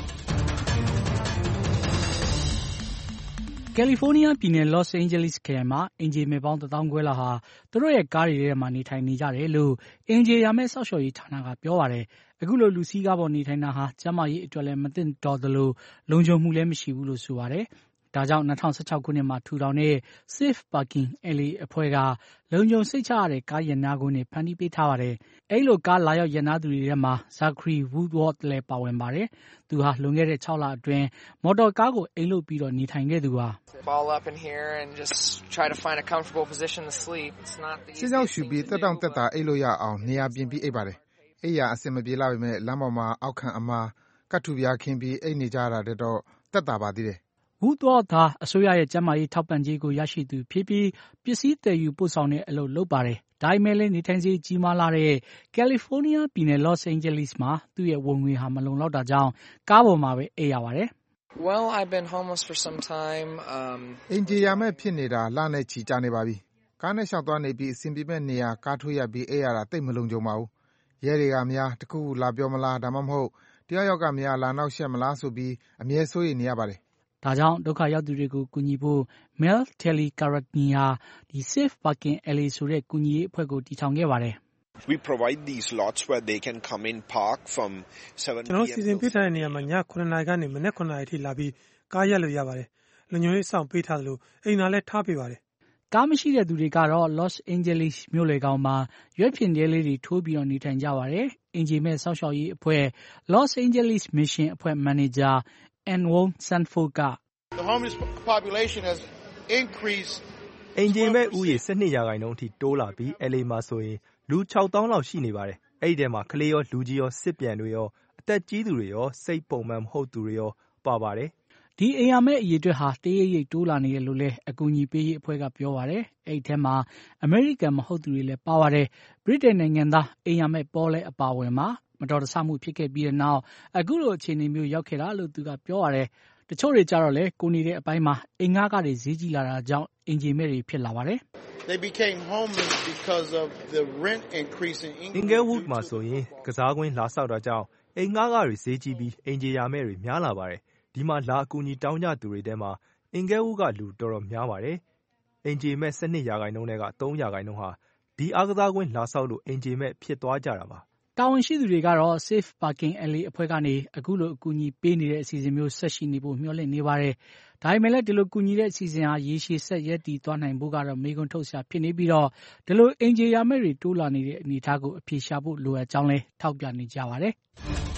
ကယ်လီဖိုးနီးယားပြည်နယ် Los Angeles ခရိုင်မှာအင်ဂျီမဲ့ပေါင်းတစ်သောင်းခွဲလောက်ဟာသူတို့ရဲ့ကားတွေထဲမှာနေထိုင်နေကြတယ်လို့အင်ဂျီယာမဲ့ဆောက်ရှော်ရေးဌာနကပြောပါတယ်။အခုလိုလူစည်းကားပေါ်နေထိုင်တာဟာကျန်းမာရေးအတွက်လည်းမသင့်တော်သလိုလုံခြုံမှုလည်းမရှိဘူးလို့ဆိုပါတယ်။ဒါကြောင့်၂၀၁၆ခုနှစ်မှာထူထောင်တဲ့ Safe Parking L A အဖွဲ့ကလုံခြုံစိတ်ချရတဲ့ကားရပ်နားခွင့်တွေဖန်တီးပေးထားပါတယ်။အဲဒီလိုကားလာရောက်ရပ်နားသူတွေထဲမှာ Zachary Woodward လည်းပါဝင်ပါတယ်။သူဟာလွန်ခဲ့တဲ့၆လအတွင်းမော်တော်ကားကိုအိမ်လုပ်ပြီးတော့နေထိုင်ခဲ့သူပါ။ ball up in here and just try to find a comfortable position to sleep. It's not the easiest. စစ်ကြောက်ရှူပြီးတက်တောင့်တက်တာအိပ်လို့ရအောင်နေရာပြင်ပြီးအိပ်ပါတယ်။အိပ်ရာအဆင်မပြေလာပေမဲ့လမ်းပေါ်မှာအောက်ခံအမားကတ်ထူပြားခင်းပြီးအိပ်နေကြတာတော့တက်တာပါသေးတယ်။ဝူတော့သာအစိုးရရဲ့ကျန်းမာရေးထောက်ပံ့ကြေးကိုရရှိသူဖြစ်ပြီးပစ္စည်းတည်ယူပို့ဆောင်တဲ့အလုပ်လုပ်ပါတယ်။ဒါပေမဲ့လည်းနေထိုင်စေကြီးမားလာတဲ့ကယ်လီဖိုးနီးယားပြည်နယ် Los Angeles မှာသူ့ရဲ့ဝင်ငွေဟာမလုံလောက်တာကြောင့်ကားပေါ်မှာပဲအိပ်ရပါတယ်။ Well, I've been homeless for some time. Um, အင်ဂျီယာမဲ့ဖြစ်နေတာလနဲ့ချီကြာနေပါပြီ။ကားနဲ့လျှောက်သွားနေပြီးအဆင်ပြေမဲ့နေရာကားထိုးရပြီးအိပ်ရတာတိတ်မလုံခြုံပါဘူး။ရဲတွေကများတခုခုလာပြောမလားဒါမှမဟုတ်တယောက်ယောက်ကများလာနောက်ရှက်မလားဆိုပြီးအမြဲစိုးရိမ်နေရပါတယ်။ဒါကြောင့်ဒုက္ခရောက်သူတွေကိုကူညီဖို့ Mel Telly-Karatni ဟာဒီ Safe Parking L A ဆိုတဲ့ကူညီရေးအဖွဲ့ကိုတည်ထောင်ခဲ့ပါတယ်။ We provide these lots where they can come in park from seven p m ကျွန်တော်စီစဉ်ပေးထားတဲ့နေရာမှာညခုနှစ်နာရီကနေမနက်ခုနှစ်နာရီထိလာပြီးကားရက်လို့ရပါတယ်။လုံခြုံရေးဆောင်ပေးထားသလိုအိမ်သာလည်းထားပေးပါတယ်။ကားမရှိတဲ့သူတွေကတော့ Los Angeles မြို့လေကောင်မှာရွက်ဖျင်တဲလေးတွေထိုးပြီးတော့နေထိုင်ကြပါတယ်။အင်ဂျီမဲ့ဆောက်ရှောက်ရေးအဖွဲ့ Los Angeles Mission အဖွဲ့မန်နေဂျာ Anwon Sanford က The homeless population has increased အင်ဂျီမဲ့ဦးရေ၁၂ရာခိုင်နှုန်းအထိတိုးလာပြီး L A မှာဆိုရင်လူ၆သောင်းလောက်ရှိနေပါတယ်။အဲ့ဒီထဲမှာကလေးရောလူကြီးရောစစ်ပြန်တွေရောအသက်ကြီးသူတွေရောစိတ်ပုံမှန်မဟုတ်သူတွေရောပါပါတယ်။ဒီအိမ်ယာမဲ့အရေးအတွက်ဟာတရိပ်ရိပ်တိုးလာနေတယ်လို့လည်းအကူအညီပေးရေးအဖွဲ့ကပြောပါတယ်။အဲ့ဒီထဲမှာအမေရိကန်မဟုတ်သူတွေလည်းပါပါတယ်။ဗြိတိန်နိုင်ငံသားအိမ်ယာမဲ့ပေါ်လဲအပါဝင်မှာမတော်တဆမှုဖြစ်ခဲ့ပြီးတဲ့နောက်အခုလိုအခြေအနေမျိုးရောက်ခဲ့တာလို့သူကပြောရတယ်။တချို့တွေကြတော့လေကိုနေတဲ့အပိုင်းမှာအိမ်ငှားကတွေဈေးကြီးလာတာကြောင့်အင်ဂျီမဲ့တွေဖြစ်လာပါတယ်။ They became homeless because of the rent increase in England. Inglewood မှာဆိုရင်ကစားကွင်းလာဆောက်တာကြောင့်အိမ်ငှားကတွေဈေးကြီးပြီးအင်ဂျီယာမဲ့တွေများလာပါတယ်။ဒီမှာလာအကူအညီတောင်းကြသူတွေထဲမှာ Inglewood ကလူတော်တော်များပါတယ်။အင်ဂျီမဲ့၁၂ရာခိုင်နှုန်းထဲက၃ရာခိုင်နှုန်းဟာဒီအားကစားကွင်းလာဆောက်လို့အင်ဂျီမဲ့ဖြစ်သွားကြတာပါ။တာဝန်ရှိသူတွေကတော့ Safe Parking L A အဖွဲ့ကနေအခုလိုအကူအညီပေးနေတဲ့အစီအစဉ်မျိုးဆက်ရှိနေဖို့မျှော်လင့်နေပါတယ်။ဒါပေမဲ့လည်းဒီလိုကူညီတဲ့အစီအစဉ်ဟာရေရှည်ဆက်ရပ်တည်သွားနိုင်ဖို့ကတော့မေးခွန်းထုတ်စရာဖြစ်နေပြီးတော့ဒီလိုအင်ဂျီယာမဲ့တွေတိုးလာနေတဲ့အနေအထားကိုအဖြေရှာဖို့လိုအပ်ကြောင်းလည်းထောက်ပြနေကြပါတယ်။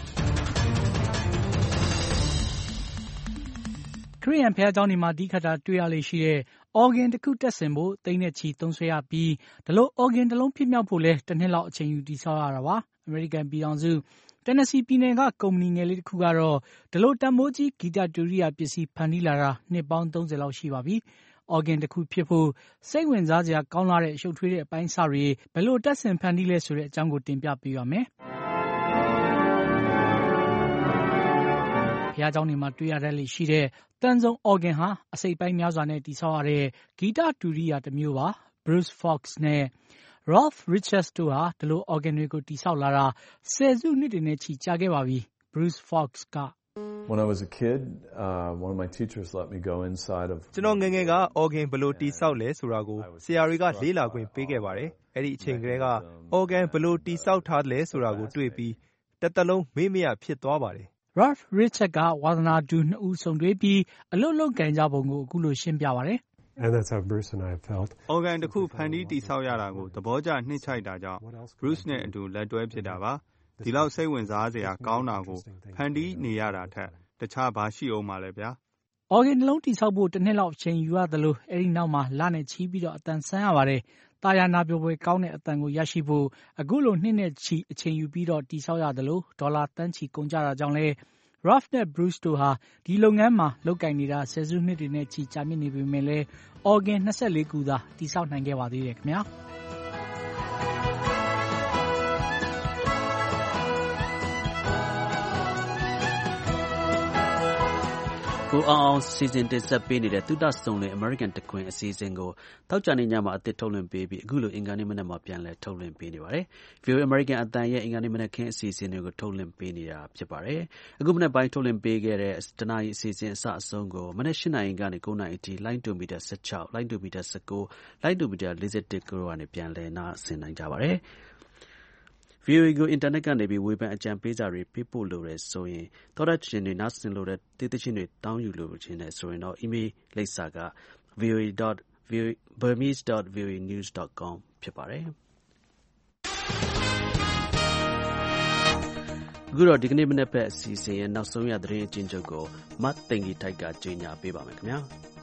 ခရစ်ယာန်ဘုရားကျောင်းတွေမှာတီးခတ်တာတွေ့ရလေရှိတဲ့အော်ဂင်တစ်ခုတက်ဆင်ဖို့သိန်းနဲ့ချီသုံးစွဲရပြီးဒီလိုအော်ဂင်တစ်လုံးဖြစ်မြောက်ဖို့လဲတစ်နှစ်လောက်အချိန်ယူတည်ဆောက်ရတာပါ။အမေရိကန်ပြည်ထောင်စု Tennessee ပြည်နယ်ကကုမ္ပဏီငယ်လေးတစ်ခုကတော့ဒီလိုတန်မိုးကြီးဂီတဒူရိယာပစ္စည်းဖန်တီးလာတာနှစ်ပေါင်းသုံးဆယ်လောက်ရှိပါပြီ။ organ တစ်ခုဖြစ်ဖို့စိတ်ဝင်စားစရာကောင်းလာတဲ့ရှုပ်ထွေးတဲ့အပိုင်းအစတွေဘယ်လိုတက်ဆင်ဖန်တီးလဲဆိုတဲ့အကြောင်းကိုတင်ပြပေးပါမယ်။ဘုရားကျောင်းတွေမှာတွေ့ရတတ်လေရှိတဲ့တန်ဆုံ organ ဟာအစိတ်ပိုင်းများစွာနဲ့တည်ဆောက်ရတဲ့ဂီတဒူရိယာတစ်မျိုးပါ။ Bruce Fox နဲ့ Ralph Richards တို့ဟာဒီလို organ တွေကိုတည်ဆောက်လာတာဆယ်စုနှစ်တွေနဲ့ချီကြာခဲ့ပါပြီ။ Bruce Fox က When I was a kid, uh, one of my teachers let me go inside of ကျွန်တော်ငယ်ငယ်က organ ဘယ်လိုတည်ဆောက်လဲဆိုတာကိုဆရာတွေကလေ့လာခွင့်ပေးခဲ့ပါတယ်။အဲ့ဒီအချိန်ကတည်းက organ ဘယ်လိုတည်ဆောက်ထားလဲဆိုတာကိုတွေ့ပြီးတစ်သက်လုံးမေ့မရဖြစ်သွားပါတယ်။ Ralph Richards ကဝါသနာတူနှစ်ဦးဆုံတွေ့ပြီးအလွတ်လုပ်ကန်ကြပုံကိုအခုလိုရှင်းပြပါတယ်။ And that's how Bruce and I have felt. organ တစ်ခုဖန်တီးတည်ဆောက်ရတာကိုသဘောကျနှိမ့်ချိုက်တာကြောင့် Bruce နဲ့အတူလက်တွဲဖြစ်တာပါ။ဒီလောက်စိတ်ဝင်စားစရာကောင်းတာကိုဖန်တီးနေရတာထက်တခြားဘာရှိအောင်မလဲဗျာ။ organ နှလုံးတည်ဆောက်ဖို့တစ်နှစ်လောက်အချိန်ယူရတယ်လို့အဲ့ဒီနောက်မှာလနဲ့ချီပြီးတော့အတန်ဆန်းရပါတယ်။တာယာနာပြောပွဲကောင်းတဲ့အတန်ကိုရရှိဖို့အခုလိုနှစ်နဲ့ချီအချိန်ယူပြီးတော့တည်ဆောက်ရတယ်လို့ဒေါ်လာတန်းချီကုန်ကြတာကြောင့်လဲRalph နဲ့ Bruce တို့ဟာဒီလုပ်ငန်းမှာလုပ်ကင်နေတာဆယ်စုနှစ်တွေနဲ့ချီကြာမြင့်နေပေမဲ့လည်း organ ၂၄ခုသာတည်ဆောက်နိုင်ခဲ့ပါသေးတယ်ခင်ဗျာ။ကိုအောင်အောင်စီစဉ်တင်ဆက်ပေးနေတဲ့သုတဆုံလင် American တခွင်အစီအစဉ်ကိုတောက်ကြနေညမှာအသစ်ထုတ်လွှင့်ပေးပြီးအခုလိုအင်္ဂါနေ့မနက်မှာပြန်လည်ထုတ်လွှင့်ပေးနေပါတယ်။ V O A American အတန်ရဲ့အင်္ဂါနေ့မနက်ခင်းအစီအစဉ်တွေကိုထုတ်လွှင့်ပေးနေတာဖြစ်ပါတယ်။အခုမနက်ပိုင်းထုတ်လွှင့်ပေးခဲ့တဲ့တနာရီအစီအစဉ်အစအဆုံးကိုမနက်၈နာရီကနေ၉နာရီအထိလိုင်းတူမီတာ၁၆လိုင်းတူမီတာ၁၉လိုင်းတူမီတာ၄၁ကိုကနေပြန်လည်နားဆင်နိုင်ကြပါတယ်။ V O A ကိုအင်တာနက်ကနေပြီးဝေဖန်အကြံပေးစာတွေပေးပို့လို့ရဆိုရင်သောတာရှင်တွေနားဆင်လို့တဲ့တေးသချင်းတွေတောင်းယူလို့ခြင်းနဲ့ဆိုရင်တော့ email လိပ်စာက voa dot burmese dot voa news dot com ဖြစ်ပါတယ်အခုတော့ဒီကနေ့မနေ့ဖက်အစီအစဉ်ရဲ့နောက်ဆုံးရသတင်းအချင်းချုပ်ကိုမတ်သိင်္ဂီထိုက်ကကြီးညာပေးပါမယ်ခင်ဗျာ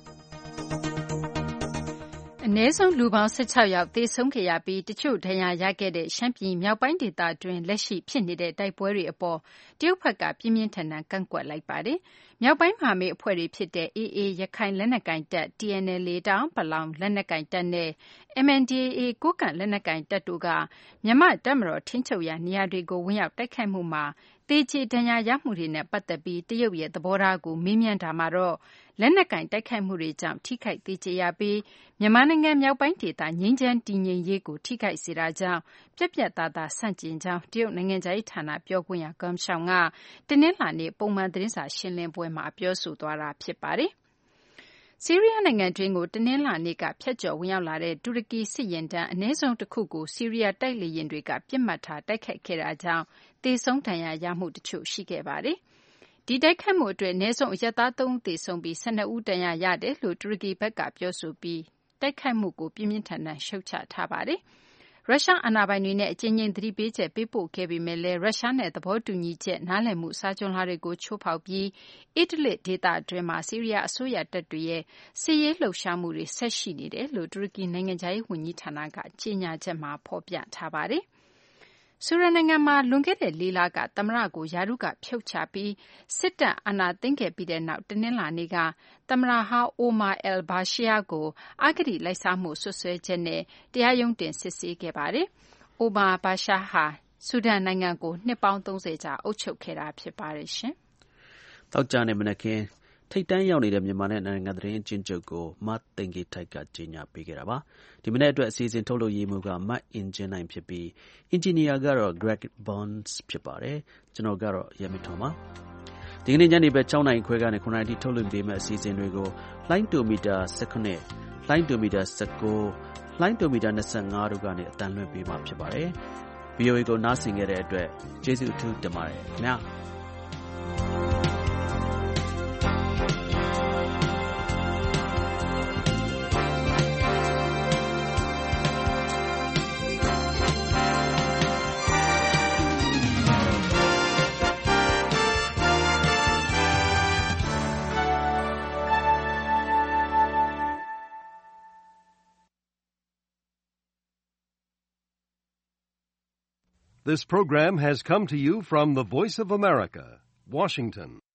အနည်းဆုံးလူပေါင်း၁၆ယောက်သေဆုံးခဲ့ရပြီးတချို့ဒဏ်ရာရခဲ့တဲ့ရှမ်းပြည်မြောက်ပိုင်းဒေသတွင်းလက်ရှိဖြစ်နေတဲ့တိုက်ပွဲတွေအပေါ်တရုတ်ဘက်ကပြင်းပြင်းထန်ထန်ကန့်ကွက်လိုက်ပါတယ်။မြောက်ပိုင်းမဟာမိတ်အဖွဲ့တွေဖြစ်တဲ့ A A ရခိုင်လက်နက်ကိုင်တပ် T N L A တအာင်းပလောင်လက်နက်ကိုင်တပ်နဲ့ M N D A A ကိုးကန့်လက်နက်ကိုင်တပ်တို့ကမြန်မာ့တပ်မတော်ထိန်းချုပ်ရာနေရာတွေကိုဝင်ရောက်တိုက်ခိုက်မှုမှာသေကျေဒဏ်ရာရမှုတွေနဲ့ပတ်သက်ပြီးတရုတ်ရဲ့သဘောထားကိုမေးမြန်းတာမှာတော့လက်နက်ကင်တိုက်ခိုက်မှုတွေကြောင့်ထိခိုက်သေကျေရပြီးမြန်မာနိုင်ငံမြောက်ပိုင်းဒေသငြိမ်းချမ်းတည်ငြိမ်ရေးကိုထိခိုက်စေတာကြောင့်ပြက်ပြက်သားသားဆန့်ကျင်ကြောင်းတရုတ်နိုင်ငံသားရေးဌာနပြောခွင့်ရ Geng Shuang ကတနင်္လာနေ့ပုံမှန်သတင်းစာရှင်းလင်းပွဲမှာပြောဆိုသွားတာဖြစ်ပါတယ်။ဆီးရီးယားနိုင်ငံတွင်းကိုတနင်္လာနေ့ကဖျက်ကျော်ဝင်ရောက်လာတဲ့တူရကီစစ်ယာဉ်တန်းအနည်းဆုံးတစ်ခုကိုဆီးရီးယားတိုက်လေယာဉ်တွေကပစ်မှတ်ထားတိုက်ခိုက်ခဲ့တာကြောင့်သေဆုံးဒဏ်ရာရမှုတချို့ရှိခဲ့ပါတယ်။ဒီတိုက်ခိုက်မှုအတွက်အနည်းဆုံးအရပ်သားသုံးဦးသေဆုံးပြီး၁၂ဦးဒဏ်ရာရတယ်လို့တူရကီဘက်ကပြောဆိုပြီးတိုက်ခိုက်မှုကိုပြင်းပြင်းထန်ထန်ရှုတ်ချထားပါတယ်။ရုရှားအာဏာပိုင်တွေနဲ့အကြိမ်ကြိမ်သတိပေးချက်ပေးပို့ခဲ့ပေမဲ့လည်းရုရှားနဲ့သဘောတူညီချက်နားလည်မှုစာချွန်လွှာတွေကိုချိုးဖောက်ပြီးအီဒလစ်ဒေသအတွင်းမှာဆီးရီးယားအစိုးရတပ်တွေရဲ့စစ်ရေးလှုပ်ရှားမှုတွေဆက်ရှိနေတယ်လို့တူရကီနိုင်ငံခြားရေးဝန်ကြီးဌာနကကြေညာချက်မှာဖော်ပြထားပါတယ်။ဆူဒန်နိုင်ငံမှာလွန်ခဲ့တဲ့လေးလကသမ္မတကိုရာထူးကဖြုတ်ချပြီးစစ်တပ်အာဏာသိမ်းခဲ့ပြီးတဲ့နောက်တနင်္လာနေ့ကသမ္မတဟောင်း Omar al-Bashir ကိုအဂတိလိုက်စားမှုစွပ်စွဲချက်နဲ့တရားရုံးတင်စစ်ဆေးခဲ့ပါတယ်။ Omar al-Bashir ဟာဆူဒန်နိုင်ငံကိုနှစ်ပေါင်းသုံးဆယ်ကြာအုပ်ချုပ်ခဲ့တာဖြစ်ပါတယ်ရှင်။သောကြာနေ့မနက်ခင်းထိပ်တန်းရောက်နေတဲ့မြန်မာနဲ့နိုင်ငံသတင်းအချင်းချုပ်ကိုမတ်သိင်္ဂီထိုက်ကကြေညာပေးခဲ့တာပါ။ဒီမနေ့အတွက်အစီအစဉ်ထုတ်လုပ်ရေးမှူးကမတ်အင်ဂျင်နိုင်ဖြစ်ပြီးအင်ဂျင်နီယာကတော့ Greg Burns ဖြစ်ပါတယ်။ကျွန်တော်ကတော့ရမီထွန်ပါ။ဒီကနေ့ညနေပဲ၆နာရီခွဲကနေခုနာရီထိထုတ်လွှင့်ပေးမယ့်အစီအစဉ်တွေကိုလိုင်းတိုမီတာ၁၇လိုင်းတိုမီတာ၁၉လိုင်းတိုမီတာ၂၅တို့ကနေအတန်လွှင့်ပေးမှာဖြစ်ပါတယ်။ V O A ကိုနားဆင်ခဲ့တဲ့အတွက်ကျေးဇူးအထူးတင်ပါတယ်ခင်ဗျာ။ This program has come to you from the Voice of America, Washington.